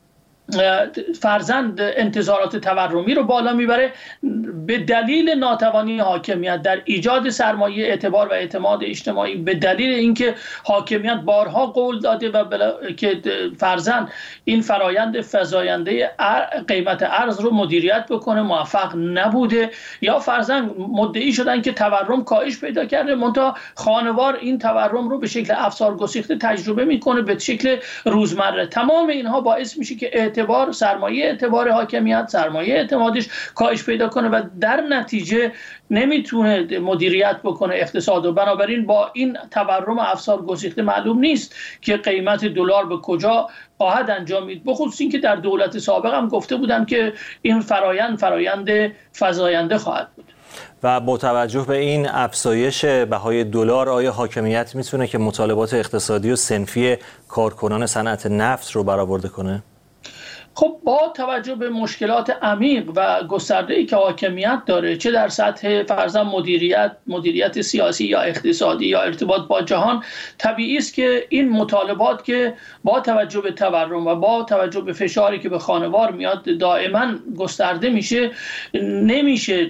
فرزند انتظارات تورمی رو بالا میبره به دلیل ناتوانی حاکمیت در ایجاد سرمایه، اعتبار و اعتماد اجتماعی، به دلیل اینکه حاکمیت بارها قول داده و که فرزند این فرایند فزاینده قیمت ارز رو مدیریت بکنه، موفق نبوده، یا فرزند مدعی شدن که تورم کاهش پیدا کرده، منتها خانوار این تورم رو به شکل افسار گسیخته تجربه میکنه به شکل روزمره. تمام اینها باعث میشه که سرمایه اعتبار حاکمیت، سرمایه اعتمادش کاهش پیدا کنه و در نتیجه نمیتونه مدیریت بکنه اقتصاد و بنابراین با این تورم افسار گسیخته معلوم نیست که قیمت دلار به کجا خواهد انجامید، بخصوص اینکه در دولت سابق هم گفته بودن که این فرایند فزاینده خواهد بود. و با توجه به این افزایش بهای دلار، آیا حاکمیت میتونه که مطالبات اقتصادی و صنفی کارکنان صنعت نفت رو برآورده کنه؟ خب با توجه به مشکلات عمیق و گسترده‌ای که حاکمیت داره، چه در سطح فرضاً مدیریت سیاسی یا اقتصادی یا ارتباط با جهان، طبیعی است که این مطالبات که با توجه به تورم و با توجه به فشاری که به خانوار میاد دائما گسترده میشه، نمیشه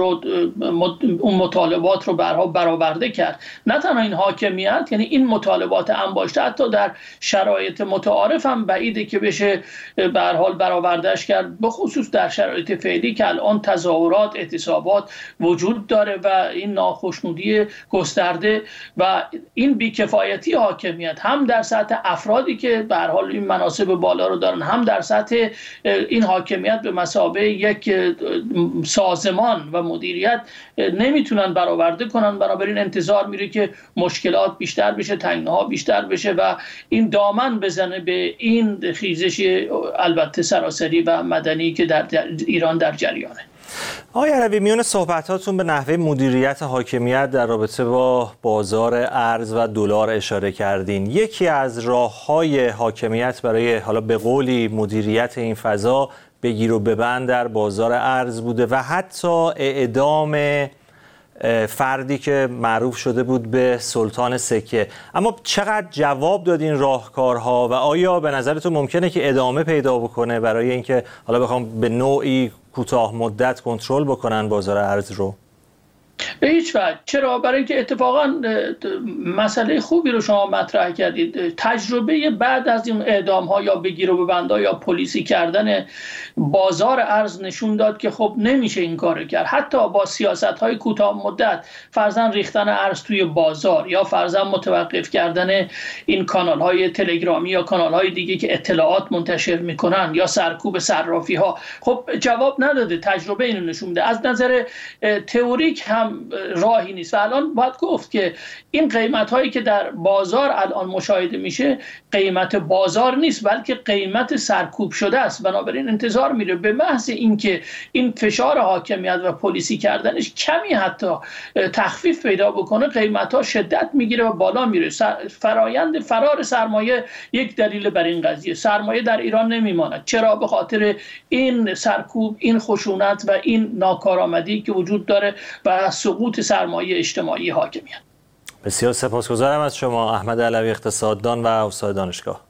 اون مطالبات رو برآورده کرد. نه تنها این حاکمیت، یعنی این مطالبات انباشته حتی در شرایط متعارف هم بعیده که بشه به هر حال برآورده‌اش کرد، به خصوص در شرایط فعلی که الان تظاهرات، اعتصابات وجود داره و این ناخشنودی گسترده و این بیکفایتی حاکمیت هم در سطح افرادی که به هر حال این مناصب بالا رو دارن، هم در سطح این حاکمیت به مثابه یک سازمان و مدیریت نمیتونن برآورده کنن. بنابراین انتظار میره که مشکلات بیشتر بشه، تنگناها بیشتر بشه و این دامن بزنه به این خیزش البته سراسری و مدنی که در ایران در جریانه. آقای عربی، میون صحبتاتون به نحوه مدیریت حاکمیت در رابطه با بازار ارز و دلار اشاره کردین. یکی از راه‌های حاکمیت برای حالا به قولی مدیریت این فضا بگیر و ببند در بازار ارز بوده و حتی اعدام فردی که معروف شده بود به سلطان سکه. اما چقدر جواب داد این راهکارها و آیا به نظرتون ممکنه که ادامه پیدا بکنه برای اینکه حالا بخوام به نوعی کوتاه مدت کنترل بکنن بازار ارز رو؟ به هیچ وجه. چرا؟ برای اینکه اتفاقا مسئله خوبی رو شما مطرح کردید. تجربه بعد از این اعدام ها یا بگیر و ببندها یا پلیسی کردن بازار ارز نشون داد که خب نمیشه این کارو کرد. حتی با سیاست های کوتاه مدت، فرضاً ریختن ارز توی بازار یا فرضاً متوقف کردن این کانال های تلگرامی یا کانال های دیگه که اطلاعات منتشر میکنن یا سرکوب صرافی ها، خب جواب نداده. تجربه اینو نشون میده. از نظر تئوریک هم راهی نیست و الان باید گفت که این قیمت هایی که در بازار الان مشاهده میشه قیمت بازار نیست، بلکه قیمت سرکوب شده است. بنابراین انتظار میره به محض اینکه این فشار حاکمیت و پلیسی کردنش کمی حتی تخفیف پیدا بکنه، قیمت ها شدت میگیره و بالا میره. فرایند فرار سرمایه یک دلیل بر این قضیه. سرمایه در ایران نمیماند. چرا؟ به خاطر این سرکوب، این خشونت و این ناکارآمدی که وجود داره و سقوط سرمایه اجتماعی حاکمیت. بسیار سپاسگزارم از شما احمد علوی، اقتصاددان و استاد دانشگاه.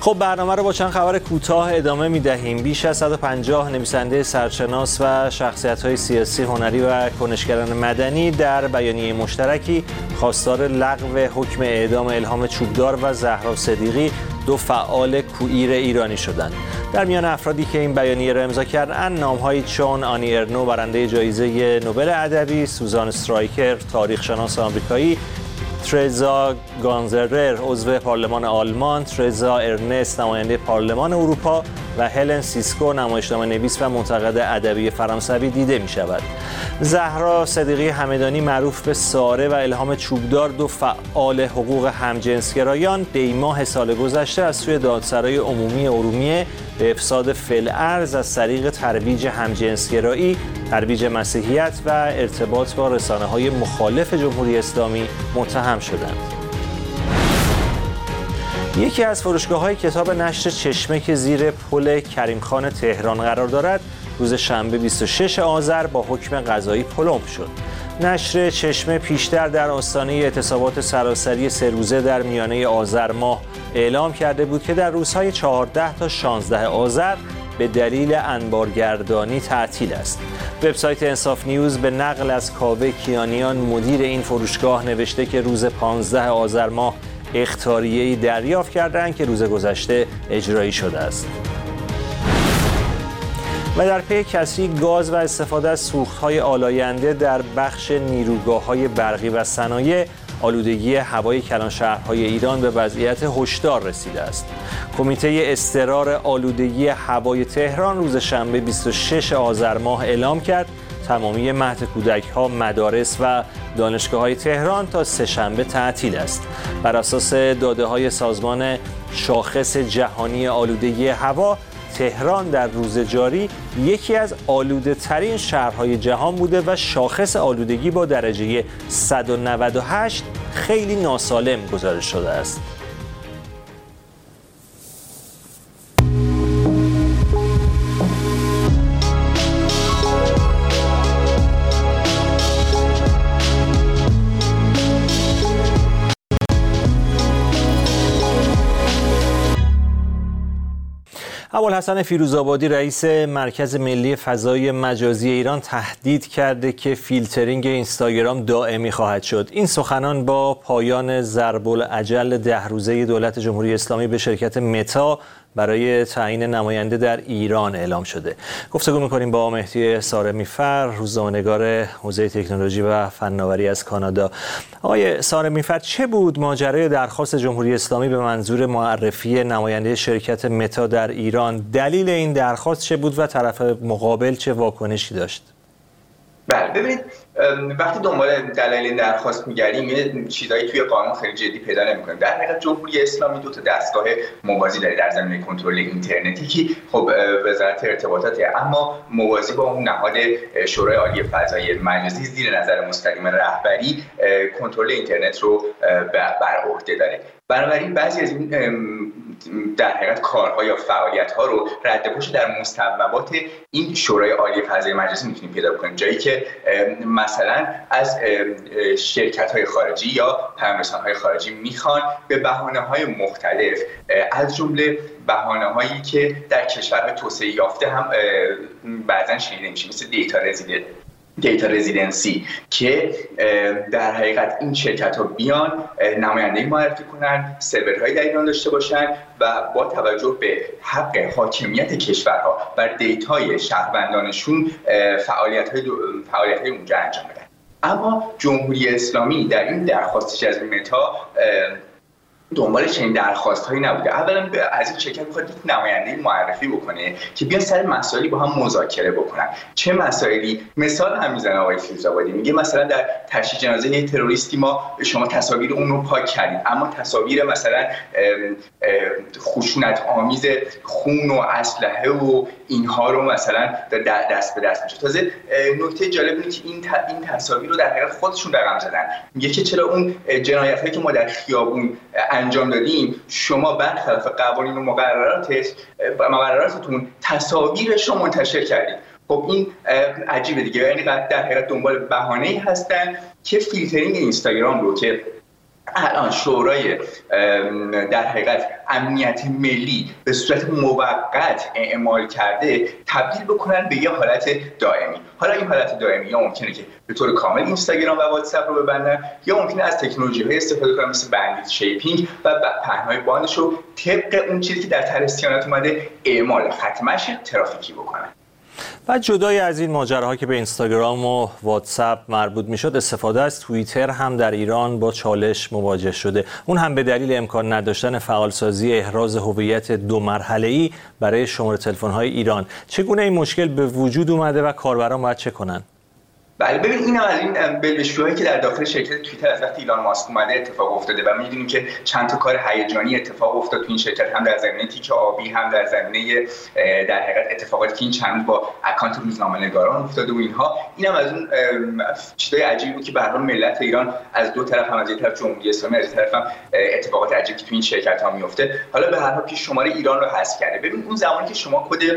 خب برنامه رو با چند خبر کوتاه ادامه می‌دهیم. بیش از 150 نویسنده سرشناس و شخصیت‌های سیاسی، هنری و کنشگران مدنی در بیانیه مشترکی خواستار لغو حکم اعدام الهام چوبدار و زهرا صدیقی، دو فعال کوئیر ایرانی شدند. در میان افرادی که این بیانیه را امضا کردند نام‌هایی چون آنی ارنو برنده جایزه نوبل ادبی، سوزان استرایکر تاریخ‌شناس آمریکایی، ترزا گانزرر عضو پارلمان آلمان، ترزا ارنست نماینده پارلمان اروپا و هلن سیسکو نمایشنامه‌نویس و منتقد ادبی فرانسوی دیده می شود. زهرا صدیقی همدانی معروف به ساره و الهام چوبدار، دو فعال حقوق همجنسگرایان، دی‌ماه سال گذشته از سوی دادسرای عمومی ارومیه به افساد فی‌الارض از طریق ترویج همجنسگرایی، ترویج مسیحیت و ارتباط با رسانه‌های مخالف جمهوری اسلامی متهم شدند. یکی از فروشگاه‌های کتاب نشر چشمه که زیر پل کریم خان تهران قرار دارد، روز شنبه 26 آذر با حکم قضایی پلمب شد. نشر چشمه پیشتر در آستانه اعتصابات سراسری 3 روزه در میانه آذر ماه اعلام کرده بود که در روزهای 14 تا 16 آذر به دلیل انبارگردانی تعطیل است. وبسایت انصاف نیوز به نقل از کاوه کیانیان مدیر این فروشگاه نوشته که روز 15 آذر ماه اخطاریه‌ای دریافت کردند که روز گذشته اجرایی شده است. و در پی کسری گاز و استفاده از سوخت‌های آلاینده در بخش نیروگاه‌های برقی و صنایع، آلودگی هوای کلانشهرهای ایران به وضعیت هشدار رسیده است. کمیته اضطرار آلودگی هوای تهران روز شنبه 26 آذر ماه اعلام کرد تمامی مهد کودک‌ها، مدارس و دانشگاه‌های تهران تا سه‌شنبه تعطیل است. بر اساس داده‌های سازمان شاخص جهانی آلودگی هوا، تهران در روز جاری یکی از آلوده‌ترین شهرهای جهان بوده و شاخص آلودگی با درجه 198 خیلی ناسالم گزارش شده است. ابوالحسن فیروزآبادی رئیس مرکز ملی فضای مجازی ایران تهدید کرده که فیلترینگ اینستاگرام دائمی خواهد شد. این سخنان با پایان ضرب الاجل 10 روزه دولت جمهوری اسلامی به شرکت متا برای تعیین نماینده در ایران اعلام شده. گفتگو می‌کنیم با مهدی سارمی‌فر، روزنامه‌نگار حوزه تکنولوژی و فناوری از کانادا. آقای سارمی‌فر، چه بود ماجرای درخواست جمهوری اسلامی به منظور معرفی نماینده شرکت متا در ایران؟ دلیل این درخواست چه بود و طرف مقابل چه واکنشی داشت؟ بله، ببینید وقتی دنبال دلایل این درخواست می‌گردیم یه چیزایی توی قانون خیلی جدی پیدا نمی‌کنیم. در حقیقت جمهوری اسلامی دو تا دستگاه موازی داره در زمینه کنترل اینترنتی که خب وزارت ارتباطاته، اما موازی با اون نهاد شورای عالی فضای مجازی زیر نظر مستقیم رهبری کنترل اینترنت رو بر عهده داره. بنابراین بعضی از این در حقیقت کارها یا فعالیت‌ها رو ردپشت در مصوبات این شورای عالی فضای مجازی می‌تونیم پیدا کنیم، جایی که مثلا از شرکت‌های خارجی یا پیام‌رسان‌های خارجی میخوان به بهانه‌های مختلف، از جمله بهانه‌هایی که در کشورهای توسعه یافته هم بعضاً شنیده میشه، مثل دیتا رزیدنسی، که در حقیقت این شرکت‌ها بیان نمایندگی معرفی کنن، سرورهایی در ایران داشته باشن و با توجه به حق حاکمیت کشورها بر دیتای شهروندانشون فعالیت‌های اونجا انجام بدن. اما جمهوری اسلامی در این درخواستش از متا دنبال چنین درخواست‌هایی نبوده. اولا از این شرکت می‌خواد یک نماینده معرفی بکنه که بیان سر مسائلی با هم مذاکره بکنن. چه مسائلی؟ مثال هم میزنه آقای فیروزآبادی، میگه مثلا در تشییع جنازه تروریستی ما شما تصاویر اون رو پاک کردید، اما تصاویر مثلا خشونت آمیز خون و اسلحه و اینها رو مثلا دست به دست میشه. تازه نکته جالب اینه که این تصاویر رو در حقیقت خودشون رقم زدن. میگه که چرا اون جنایتایی که ما در خیابون انجام دادیم شما برخلاف قوانین و مقرراتتون تصاویرش رو منتشر کردید. خب این عجیبه دیگه، یعنی در حقیقت دنبال بهانه‌ای هستن که فیلترینگ اینستاگرام رو که الان شورای در حقیقت امنیت ملی به صورت موقت اعمال کرده تبدیل بکنن به یه حالت دائمی. حالا این حالت دائمی یا ممکنه که به طور کامل اینستاگرام و واتساپ رو ببندن، یا ممکنه از تکنولوژی‌های استفاده کنن مثل بندید شیپینگ و پهنای باندش رو طبق اون چیزی که در طرح صیانت اومده اعمال ختمش ترافیکی بکنن. و جدای از این ماجراها که به اینستاگرام و واتساپ مربوط میشد، استفاده از توییتر هم در ایران با چالش مواجه شده، اون هم به دلیل امکان نداشتن فعالسازی احراز هویت 2 مرحله‌ای برای شماره تلفن‌های ایران. چگونه این مشکل به وجود اومده و کاربران باید چه کنن؟ بله ببین این از این بلبشویی که در داخل شرکت توییتر از وقتی ایلان ماسک اومده اتفاق افتاده و می‌دونیم که چند تا کار هیجانی اتفاق افتاد تو این شرکت، هم در زمینه تیک آبی، هم در زمینه در حقیقت اتفاقاتی که این چند با اکانت روزنامه‌نگاران افتاده و اینها. اینم از اون چیزای عجیبی بود که به هر حال ملت ایران از دو طرف، هم از یک طرف جمهوری اسلامی، از یک طرف هم اتفاقات عجیبی که تو این شرکت‌ها میفته، حالا به هر حال پیش شماره ایران رو حذف کرده. ببین اون زمانی که شما کد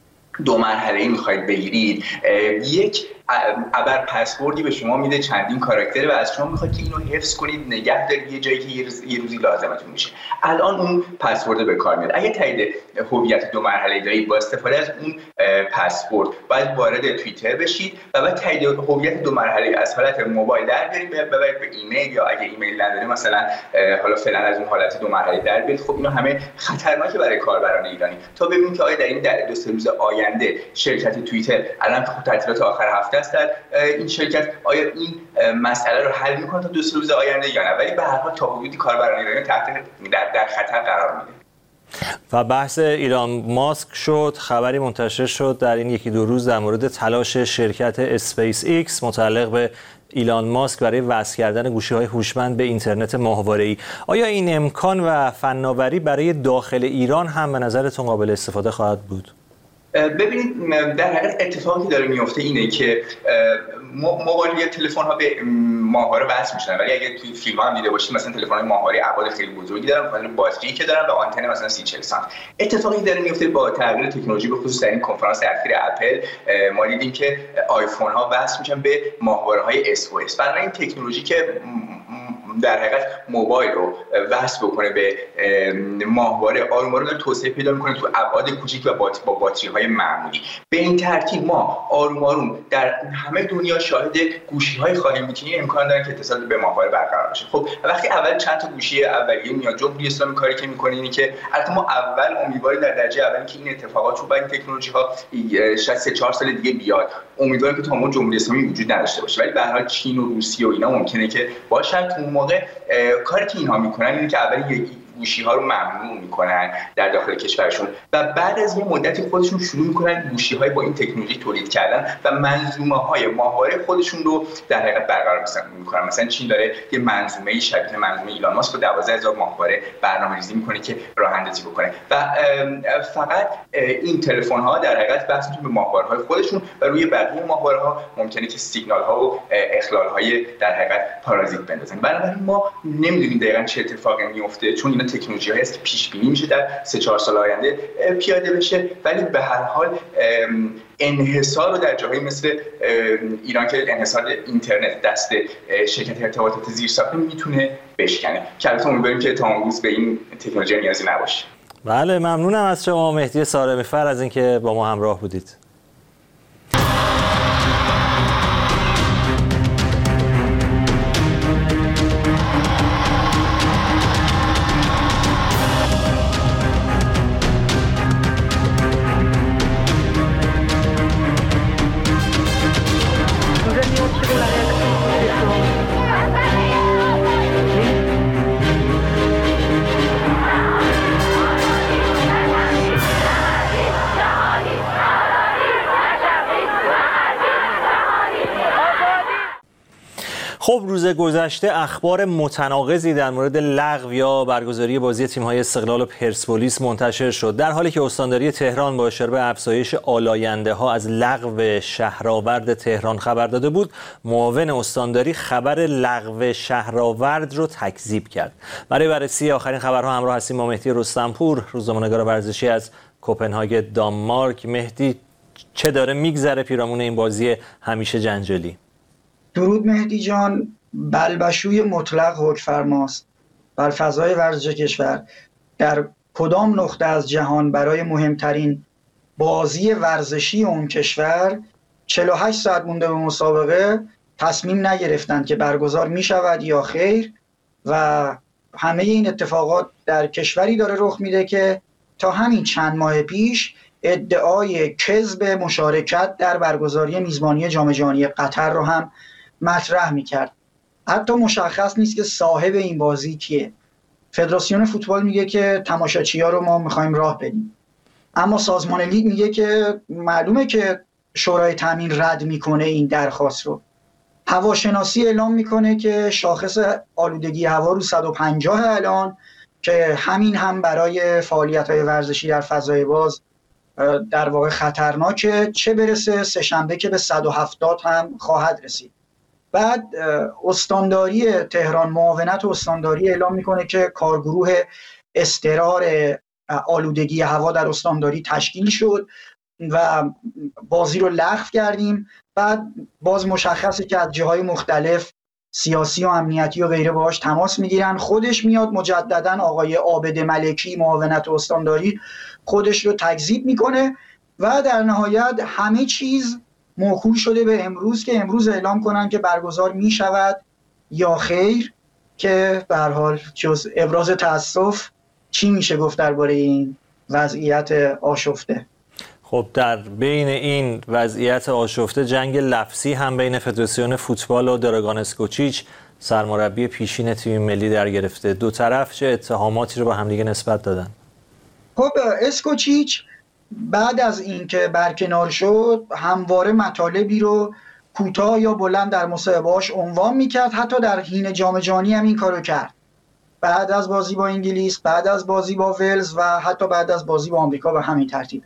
2 مرحله‌ای می‌خواید بگیرید، یک ابر پسوردی به شما میده، چندین کاراکتر، و از شما میخواد که اینو حفظ کنید، نگه دارید یه جایی که یه روزی لازمتون میشه. الان اون پسورد به کار میاد. اگه تایید هویت 2 مرحله‌ای دارید، با استفاده از اون پسورد باید وارد توییتر بشید و بعد تایید هویت 2 مرحله‌ای از حالت موبایل در بیارید ببرید به ایمیل، یا اگه ایمیل ندارید مثلا حالا فعلا از اون حالت 2 مرحله‌ای در بیارید. خب اینا همه خطرناکه برای کاربران ایرانی. تا ببینیم که آیا در این 2-3 روز آینده شرکت توییتر، الان که خب تعطیلات آخر هفته است در این شرکت، آیا این مسئله رو حل میکنه تا 2-3 روز آینده یا نه؟ ولی به هر حال تا حدودی کاربران ایرانی در خطر قرار میده. و بحث ایلان ماسک شد، خبری منتشر شد در این 1-2 روز در مورد تلاش شرکت اسپیس ایکس متعلق به ایلان ماسک برای وصل کردن گوشی‌های هوشمند به اینترنت ماهواره‌ای. آیا این امکان و فناوری برای داخل ایران هم به نظرتون قابل استفاده خواهد بود؟ ببینید در حقیقت اتفاقی که داره میفته اینه که موبایل تلفن‌ها به ماهواره وصل میشن، ولی اگه توی فیلم‌ها هم دیده باشید مثلا تلفن‌های ماهواره ابعاد خیلی بزرگی دارن، مثلا باتری که دارن و آنتن مثلا 30-40 سانت. اتفاقی داره میفته با تغییر تکنولوژی، به خصوص در این کنفرانس اخیر اپل ما دیدیم که آیفون‌ها وصل میشن به ماهواره‌های SOS. برای این تکنولوژی که در حقیقت موبایل رو وصل بکنه به ماهواره، آروم آروم داره توسعه پیدا میکنه تو ابعاد کوچیک و با باتری‌های معمولی. به این ترتیب ما آروم آروم در همه دنیا شاهد گوشی‌های خواهیم بود که امکان داره که اتصال به ماهواره برقرار بشه. خب وقتی اول چند تا گوشی اولیه میاد، جمهوری اسلامی کاری که میکنه اینه که البته ما اول امیدواریم در درجه اول که این اتفاقات رو با این تکنولوژی‌ها شاید 3-4 سال دیگه بیاد، امیدواریم که تا اون جمهوری اسلامی وجود نداشته باشه، ولی به هر حال چین و روسیه و اینا ممکنه که باشن. اون موقع کاری که اینها میکنن اینه که اول گوشی‌ها رو ممنوع میکنن در داخل کشورشون و بعد از یه مدتی خودشون شروع میکنن گوشی‌های با این تکنولوژی تولید کردن و منظومه‌های ماهواره خودشون رو در حقیقت برقرار میکنن. مثلا چین داره یه منظومه شبیه منظومه ایلان ماسک با 12,000 ماهواره برنامه‌ریزی میکنه که راه‌اندازی بکنه و فقط این تلفن‌ها در حقیقت بحثشون به ماهواره‌های خودشون و روی بقیه ماهواره‌ها ممکنه که سیگنال‌ها و اخلال‌های در حقیقت پارازیت بندازن. بنابراین ما نمی‌دونیم دقیقاً چه اتفاقی میفته، چون اینا تکنولوژی‌هایی است که پیش بینی میشه در 3-4 سال آینده پیاده بشه، ولی به هر حال انحصار رو در جاهایی مثل ایران که انحصار اینترنت دست شرکت ارتباطات زیرساخته میتونه بشکنه، که البته امیدواریم که تا اون روز به این تکنولوژی نیازی نباشه. بله، ممنونم از شما مهدی صارمی‌فر از اینکه با ما همراه بودید. خب روز گذشته اخبار متناقضی در مورد لغو یا برگزاری بازی تیم‌های استقلال و پرسپولیس منتشر شد، در حالی که استانداری تهران با اشاره به افزایش آلاینده‌ها از لغو شهرآورد تهران خبر داده بود. معاون استانداری خبر لغو شهرآورد رو تکذیب کرد. برای بررسی آخرین خبرها همراه هستیم با مهدی رستمپور، روزنامه‌نگار ورزشی از کوپنهاگ دانمارک. مهدی، چه داره میگذره پیرامون این بازی همیشه جنجالی؟ درود مهدی جان. بلبشوی مطلق حکمفرماست بر فضای ورزش کشور. در کدام نقطه از جهان برای مهمترین بازی ورزشی اون کشور 48 ساعت مونده به مسابقه تصمیم نگرفتند که برگزار می شود یا خیر، و همه این اتفاقات در کشوری داره رخ میده که تا همین چند ماه پیش ادعای کذب مشارکت در برگزاری میزبانی جام جهانی قطر رو هم مطرح میکرد. حتی مشخص نیست که صاحب این بازی کیه. فدراسیون فوتبال میگه که تماشاچی‌ها رو ما میخوایم راه بدیم، اما سازمان لیگ میگه که معلومه که شورای تامین رد میکنه این درخواست رو. هواشناسی اعلام میکنه که شاخص آلودگی هوا رو 150 الان، که همین هم برای فعالیت‌های ورزشی در فضای باز در واقع خطرناکه، چه برسه سه‌شنبه که به 170 هم خواهد رسید. بعد استانداری تهران، معاونت استانداری اعلام میکنه که کارگروه اضطرار آلودگی هوا در استانداری تشکیل شد و بازی رو لغو کردیم. بعد باز مشخصه که از جاهای مختلف سیاسی و امنیتی و غیره باهاش تماس میگیرن. خودش میاد مجددا آقای عابد ملکی معاونت استانداری خودش رو تکذیب میکنه و در نهایت همه چیز موکول شده به امروز که امروز اعلام کنن که برگزار میشود یا خیر، که به هر حال جز ابراز تاسف چی میشه گفت درباره این وضعیت آشفته. خب در بین این وضعیت آشفته جنگ لفظی هم بین فدراسیون فوتبال و دراگان اسکوچیچ سرمربی پیشین تیم ملی در گرفته. دو طرف چه اتهاماتی رو با همدیگه نسبت دادن؟ خب اسکوچیچ بعد از اینکه برکنار شد همواره مطالبی رو کوتاه یا بلند در مصاحبه‌هاش عنوان میکرد، حتی در حین جام جهانی هم این کارو کرد. بعد از بازی با انگلیس، بعد از بازی با ولز و حتی بعد از بازی با آمریکا به همین ترتیب.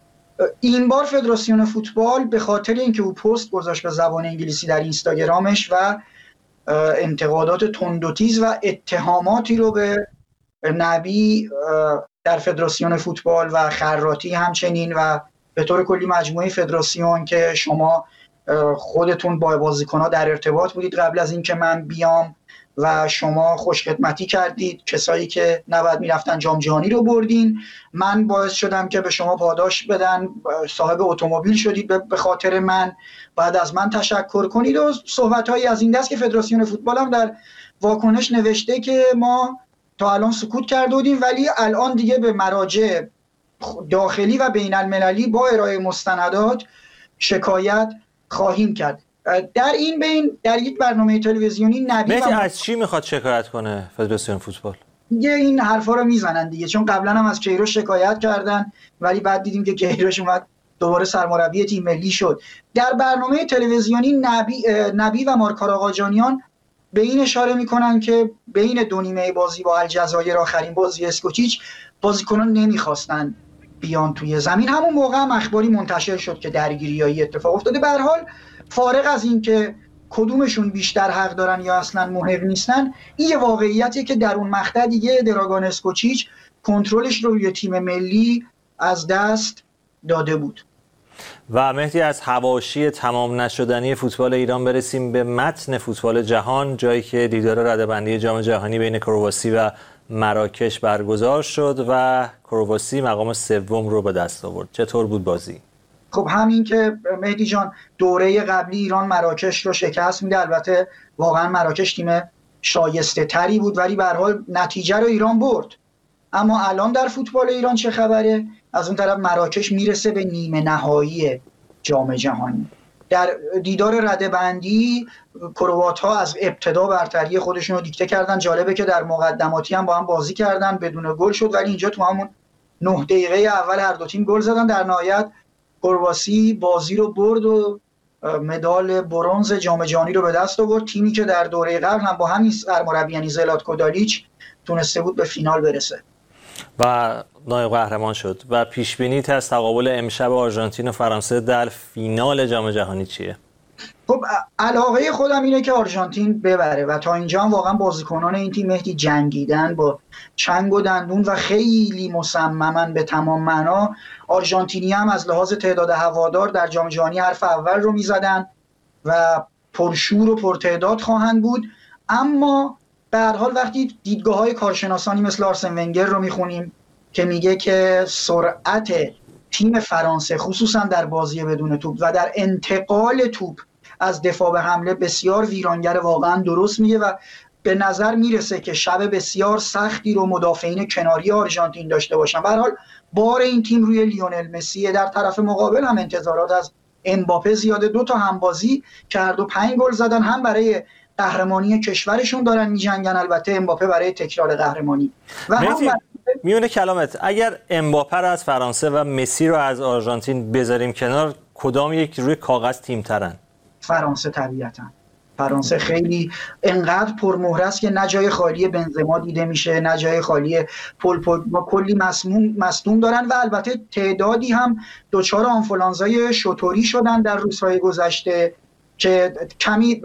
این بار فدراسیون فوتبال به خاطر اینکه او پست گذاشت به زبان انگلیسی در اینستاگرامش و انتقادات تند و تیز و اتهاماتی رو به نبی در فدراسیون فوتبال و خراطی همچنین و به طور کلی مجموعه فدراسیون که شما خودتون با بازیکن‌ها در ارتباط بودید قبل از اینکه من بیام و شما خوشخدمتی کردید، کسایی که نباید میرفتن جام جهانی رو بردین، من باعث شدم که به شما پاداش بدن، صاحب اتومبیل شدید به خاطر من، بعد از من تشکر کنید و صحبت‌هایی از این دست که فدراسیون فوتبال هم در واکنش نوشته که ما تا الان سکوت کرده بودیم ولی الان دیگه به مراجع داخلی و بین المللی با ارائه مستندات شکایت خواهیم کرد. در این بین در یک برنامه تلویزیونی نبی از چی میخواد شکایت کنه فدراسیون فوتبال؟ دیگه این حرفا رو میزنن دیگه، چون قبلا هم از کیروش شکایت کردن ولی بعد دیدیم که کیروش اومد دوباره سرمربی تیم ملی شد. در برنامه تلویزیونی نبی و مارکار آقاجانیان به این اشاره میکنن که بین دو نیمه بازی با الجزایر آخرین بازی اسکوچیچ بازیکنان نمیخواستن بیان توی زمین. همون موقع هم اخباری منتشر شد که درگیریایی اتفاق افتاده. به هر حال فارغ از این که کدومشون بیشتر حق دارن یا اصلا محق نیستن، این یه واقعیتیه که در اون مقطع دیگه دراگان اسکوچیچ کنترلش رو روی تیم ملی از دست داده بود. و مهدی از حواشی تمام نشدنی فوتبال ایران برسیم به متن فوتبال جهان، جایی که دیدار رده‌بندی جام جهانی بین کرواسی و مراکش برگزار شد و کرواسی مقام سوم رو به دست آورد. چطور بود بازی؟ خب همین که مهدی جان دوره قبلی ایران مراکش رو شکست میده، البته واقعا مراکش تیم شایسته تری بود ولی به هر حال نتیجه رو ایران برد. اما الان در فوتبال ایران چه خبره؟ از اون طرف مراکش میرسه به نیمه نهایی جام جهانی. در دیدار رده‌بندی کروات‌ها از ابتدا برتری خودشون رو دیکته کردن. جالبه که در مقدماتی هم با هم بازی کردن، بدون گل شد ولی اینجا تو همون 9 دقیقه اول هر دو تیم گل زدن. در نهایت کرواسی بازی رو برد و مدال برنز جام جهانی رو به دست آورد. تیمی که در دوره قبل هم با همین سرمربی یعنی زلاتکو دالیچ تونسته بود به فینال برسه و نایب قهرمان شد. و پیش بینیت از تقابل امشب آرژانتین و فرانسه در فینال جام جهانی چیه؟ خب علاقه خودم اینه که آرژانتین ببره و تا اینجا هم واقعا بازیکنان این تیم مهدی جنگیدن با چنگ و دندون و خیلی مصممن به تمام معنا. آرژانتینی هم از لحاظ تعداد هوادار در جام جهانی حرف اول رو میزدن و پرشور و پرتعداد خواهند بود. اما به هر حال وقتی دیدگاه‌های کارشناسانی مثل آرسن ونگر رو میخونیم که میگه که سرعت تیم فرانسه خصوصا در بازی بدون توپ و در انتقال توپ از دفاع به حمله بسیار ویرانگر، واقعا درست میگه و به نظر میرسه که شب بسیار سختی رو مدافعین کناری آرژانتین داشته باشن. به هر حال بار این تیم روی لیونل مسیه. در طرف مقابل هم انتظارات از امباپه زیاده. 2 تا همبازی کرد و 5 گل زدن، هم برای قهرمانی کشورشون دارن میجنگن، البته امباپه برای تکرار قهرمانی. و میونه کلامت، اگر امباپه رو از فرانسه و مسی رو از آرژانتین بذاریم کنار، کدام یک روی کاغذ تیم ترن؟ فرانسه طبیعتاً. فرانسه خیلی انقدر پرمهره است که نه جای خالی بنزما دیده میشه، نه جای خالی پل پوگبا، کلی مصدوم دارن و البته تعدادی هم دچار آنفولانزای شتوری شدن در روزهای گذشته که کمی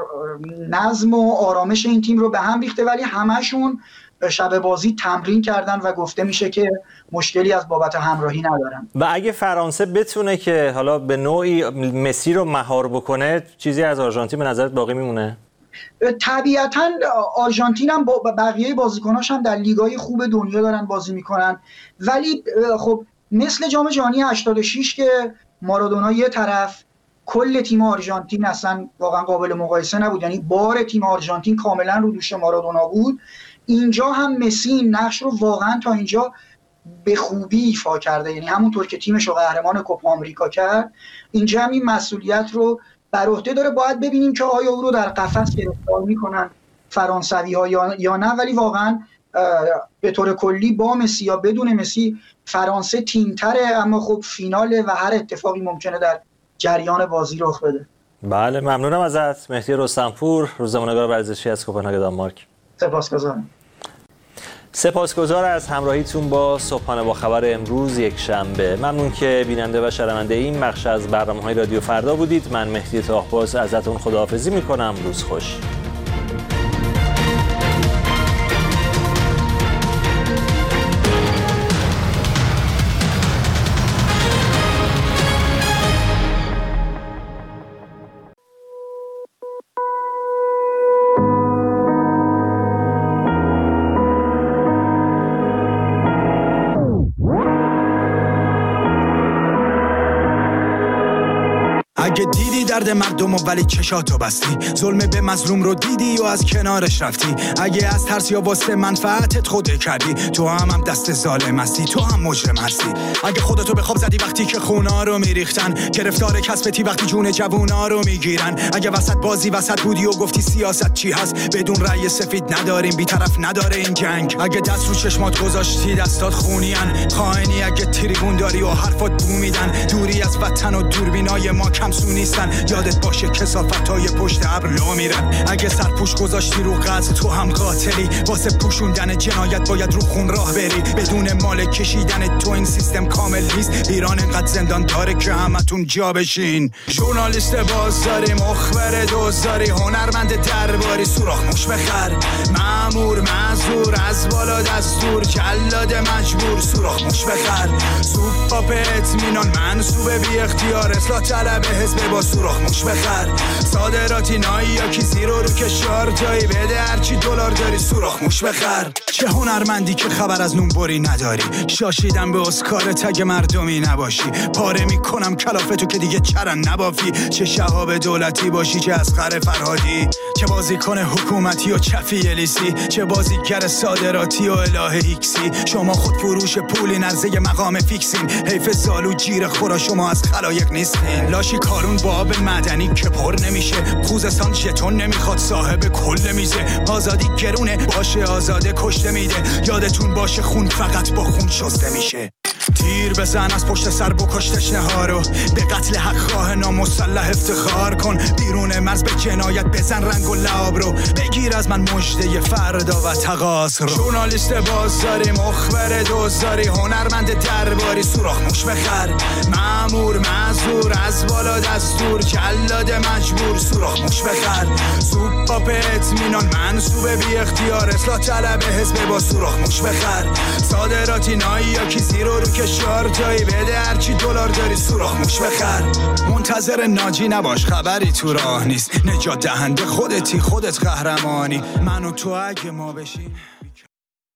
نظم و آرامش این تیم رو به هم ریخته، ولی همشون شب بازی تمرین کردن و گفته میشه که مشکلی از بابت همراهی ندارن. و اگه فرانسه بتونه که حالا به نوعی مسی رو مهار بکنه، چیزی از آرژانتین به نظرت باقی میمونه؟ طبیعتاً آرژانتین هم با بقیه بازیکناش هم در لیگای خوب دنیا دارن بازی میکنن، ولی خب مثل جام جهانی 86 که مارادونا یه طرف، کل تیم آرژانتین اصلا واقعا قابل مقایسه نبود، یعنی بار تیم آرژانتین کاملا رو دوش مارادونا بود. اینجا هم مسی این نقش رو واقعا تا اینجا به خوبی ایفا کرده، یعنی همونطور که تیمش رو قهرمان کوپا آمریکا کرد، اینجا هم این مسئولیت رو بر عهده داره. باید ببینیم که آیا او رو در قفس گرفتار میکنن فرانسوی ها یا نه، ولی واقعا به طور کلی با مسی یا بدون مسی فرانسه تیم تره، اما خب فیناله و هر اتفاقی ممکنه در جریان بازی رخ بده. بله، ممنونم ازت مهدی رستمپور، روزنامه‌نگار ورزشی از کوپنهاگ دانمارک. سپاسگزار از همراهیتون با صبحانه با خبر امروز یک شنبه. ممنون که بیننده و شنونده این بخش از برنامه‌های رادیو فردا بودید. من مهدی طاهباز ازتون خداحافظی می‌کنم. روز خوش. اگه دیدی درد مردم و ولی چشاتو بستی، ظلم به مظلوم رو دیدی و از کنارش رفتی، اگه از ترس یا واسه منفعتت خوده کردی، تو هم دست ظالم هستی، تو هم مجرم هستی. اگه خودتو به خواب زدی وقتی که خونا رو میریختن، گرفتار کسبتی وقتی جون جوونا رو میگیرن، اگه وسط بازی وسط بودی و گفتی سیاست چی هست، بدون رأی سفید نداریم بی‌طرف نداره این جنگ، اگه دست رو چشمات گذاشتی دستات خونیان، خائنی اگه تریبون داری و حرفات بو میدن، دوری از وطن و دوربینای ما کمسو نیستن، یادت باشه کثافتای پشت ابر لو میرن، اگه سرپوش گذاشتی رو قتل تو هم قاتلی، واسه پوشوندن جنایت باید رو خون راه بری، بدون مال کشیدن تو این سیستم کامل نیست، ایران اینقدر زندان داره که همتون جا بشین. ژورنالیست بازاری، مخبر دوزاری، هنرمند درباری، سوراخ موش بخر، مأمور معذور، از بالا دستور، جلاد مجبور، سوراخ موش بخر، سوپاپ اطمینان منصوب بی اختیار، اصلاح طلب حزب با سوراخ موش بخر، صادراتی نایی یا کی زیرو رو کشار جایی بده، هرچی دلار داری سوراخ موش بخر. چه هنرمندی که خبر از نونبری نداری، شاشیدم به اسکار تگ مردمی نباشی، پاره میکنم کلافتو که دیگه چرن نبافی، چه شهاب دولتی باشی چه اسقر فرهادی، چه بازیکن حکومتی و چفی الیسی، چه بازیگر صادراتی و اله ایکسی، شما خود فروش پولی نرزه مقام فیکسین، حیف سالو جیر خورا شما از خلایق نیستین، لاشی کارون با آب معدنی که پر نمیشه، خوزستان ژتون نمیخواد صاحب کل میزه، آزادی گرونه باشه آزاده کشته میده، یادتون باشه خون فقط با خون شسته میشه، تیر بزن از پشت سر بکش تشنه‌ها رو، به قتل حق خواه نامسلح افتخار کن، بیرون مرز به جنایت بزن رنگ و لعاب رو، بگیر از من مژده فردا و تقاص رو. ژورنالیست بازاری، مخبر دوزاری، هنرمند درباری، سوراخ موش بخر، مأمور معذور، از بالا دستور، جلاد مجبور، سوراخ موش بخر، سوپاپ اطمینان منصوب بی اختیار، اصلاح طلب حزب با سوراخ موش بخر، صادراتی نایی یا کی زیرو رو که شعار جایی بده، هرچی دلار داری سوراخ موش بخر. منتظر ناجی نباش، خبری تو راه نیست. نجات دهنده خودتی، خودت قهرمانی. من و تو اگه ما بشیم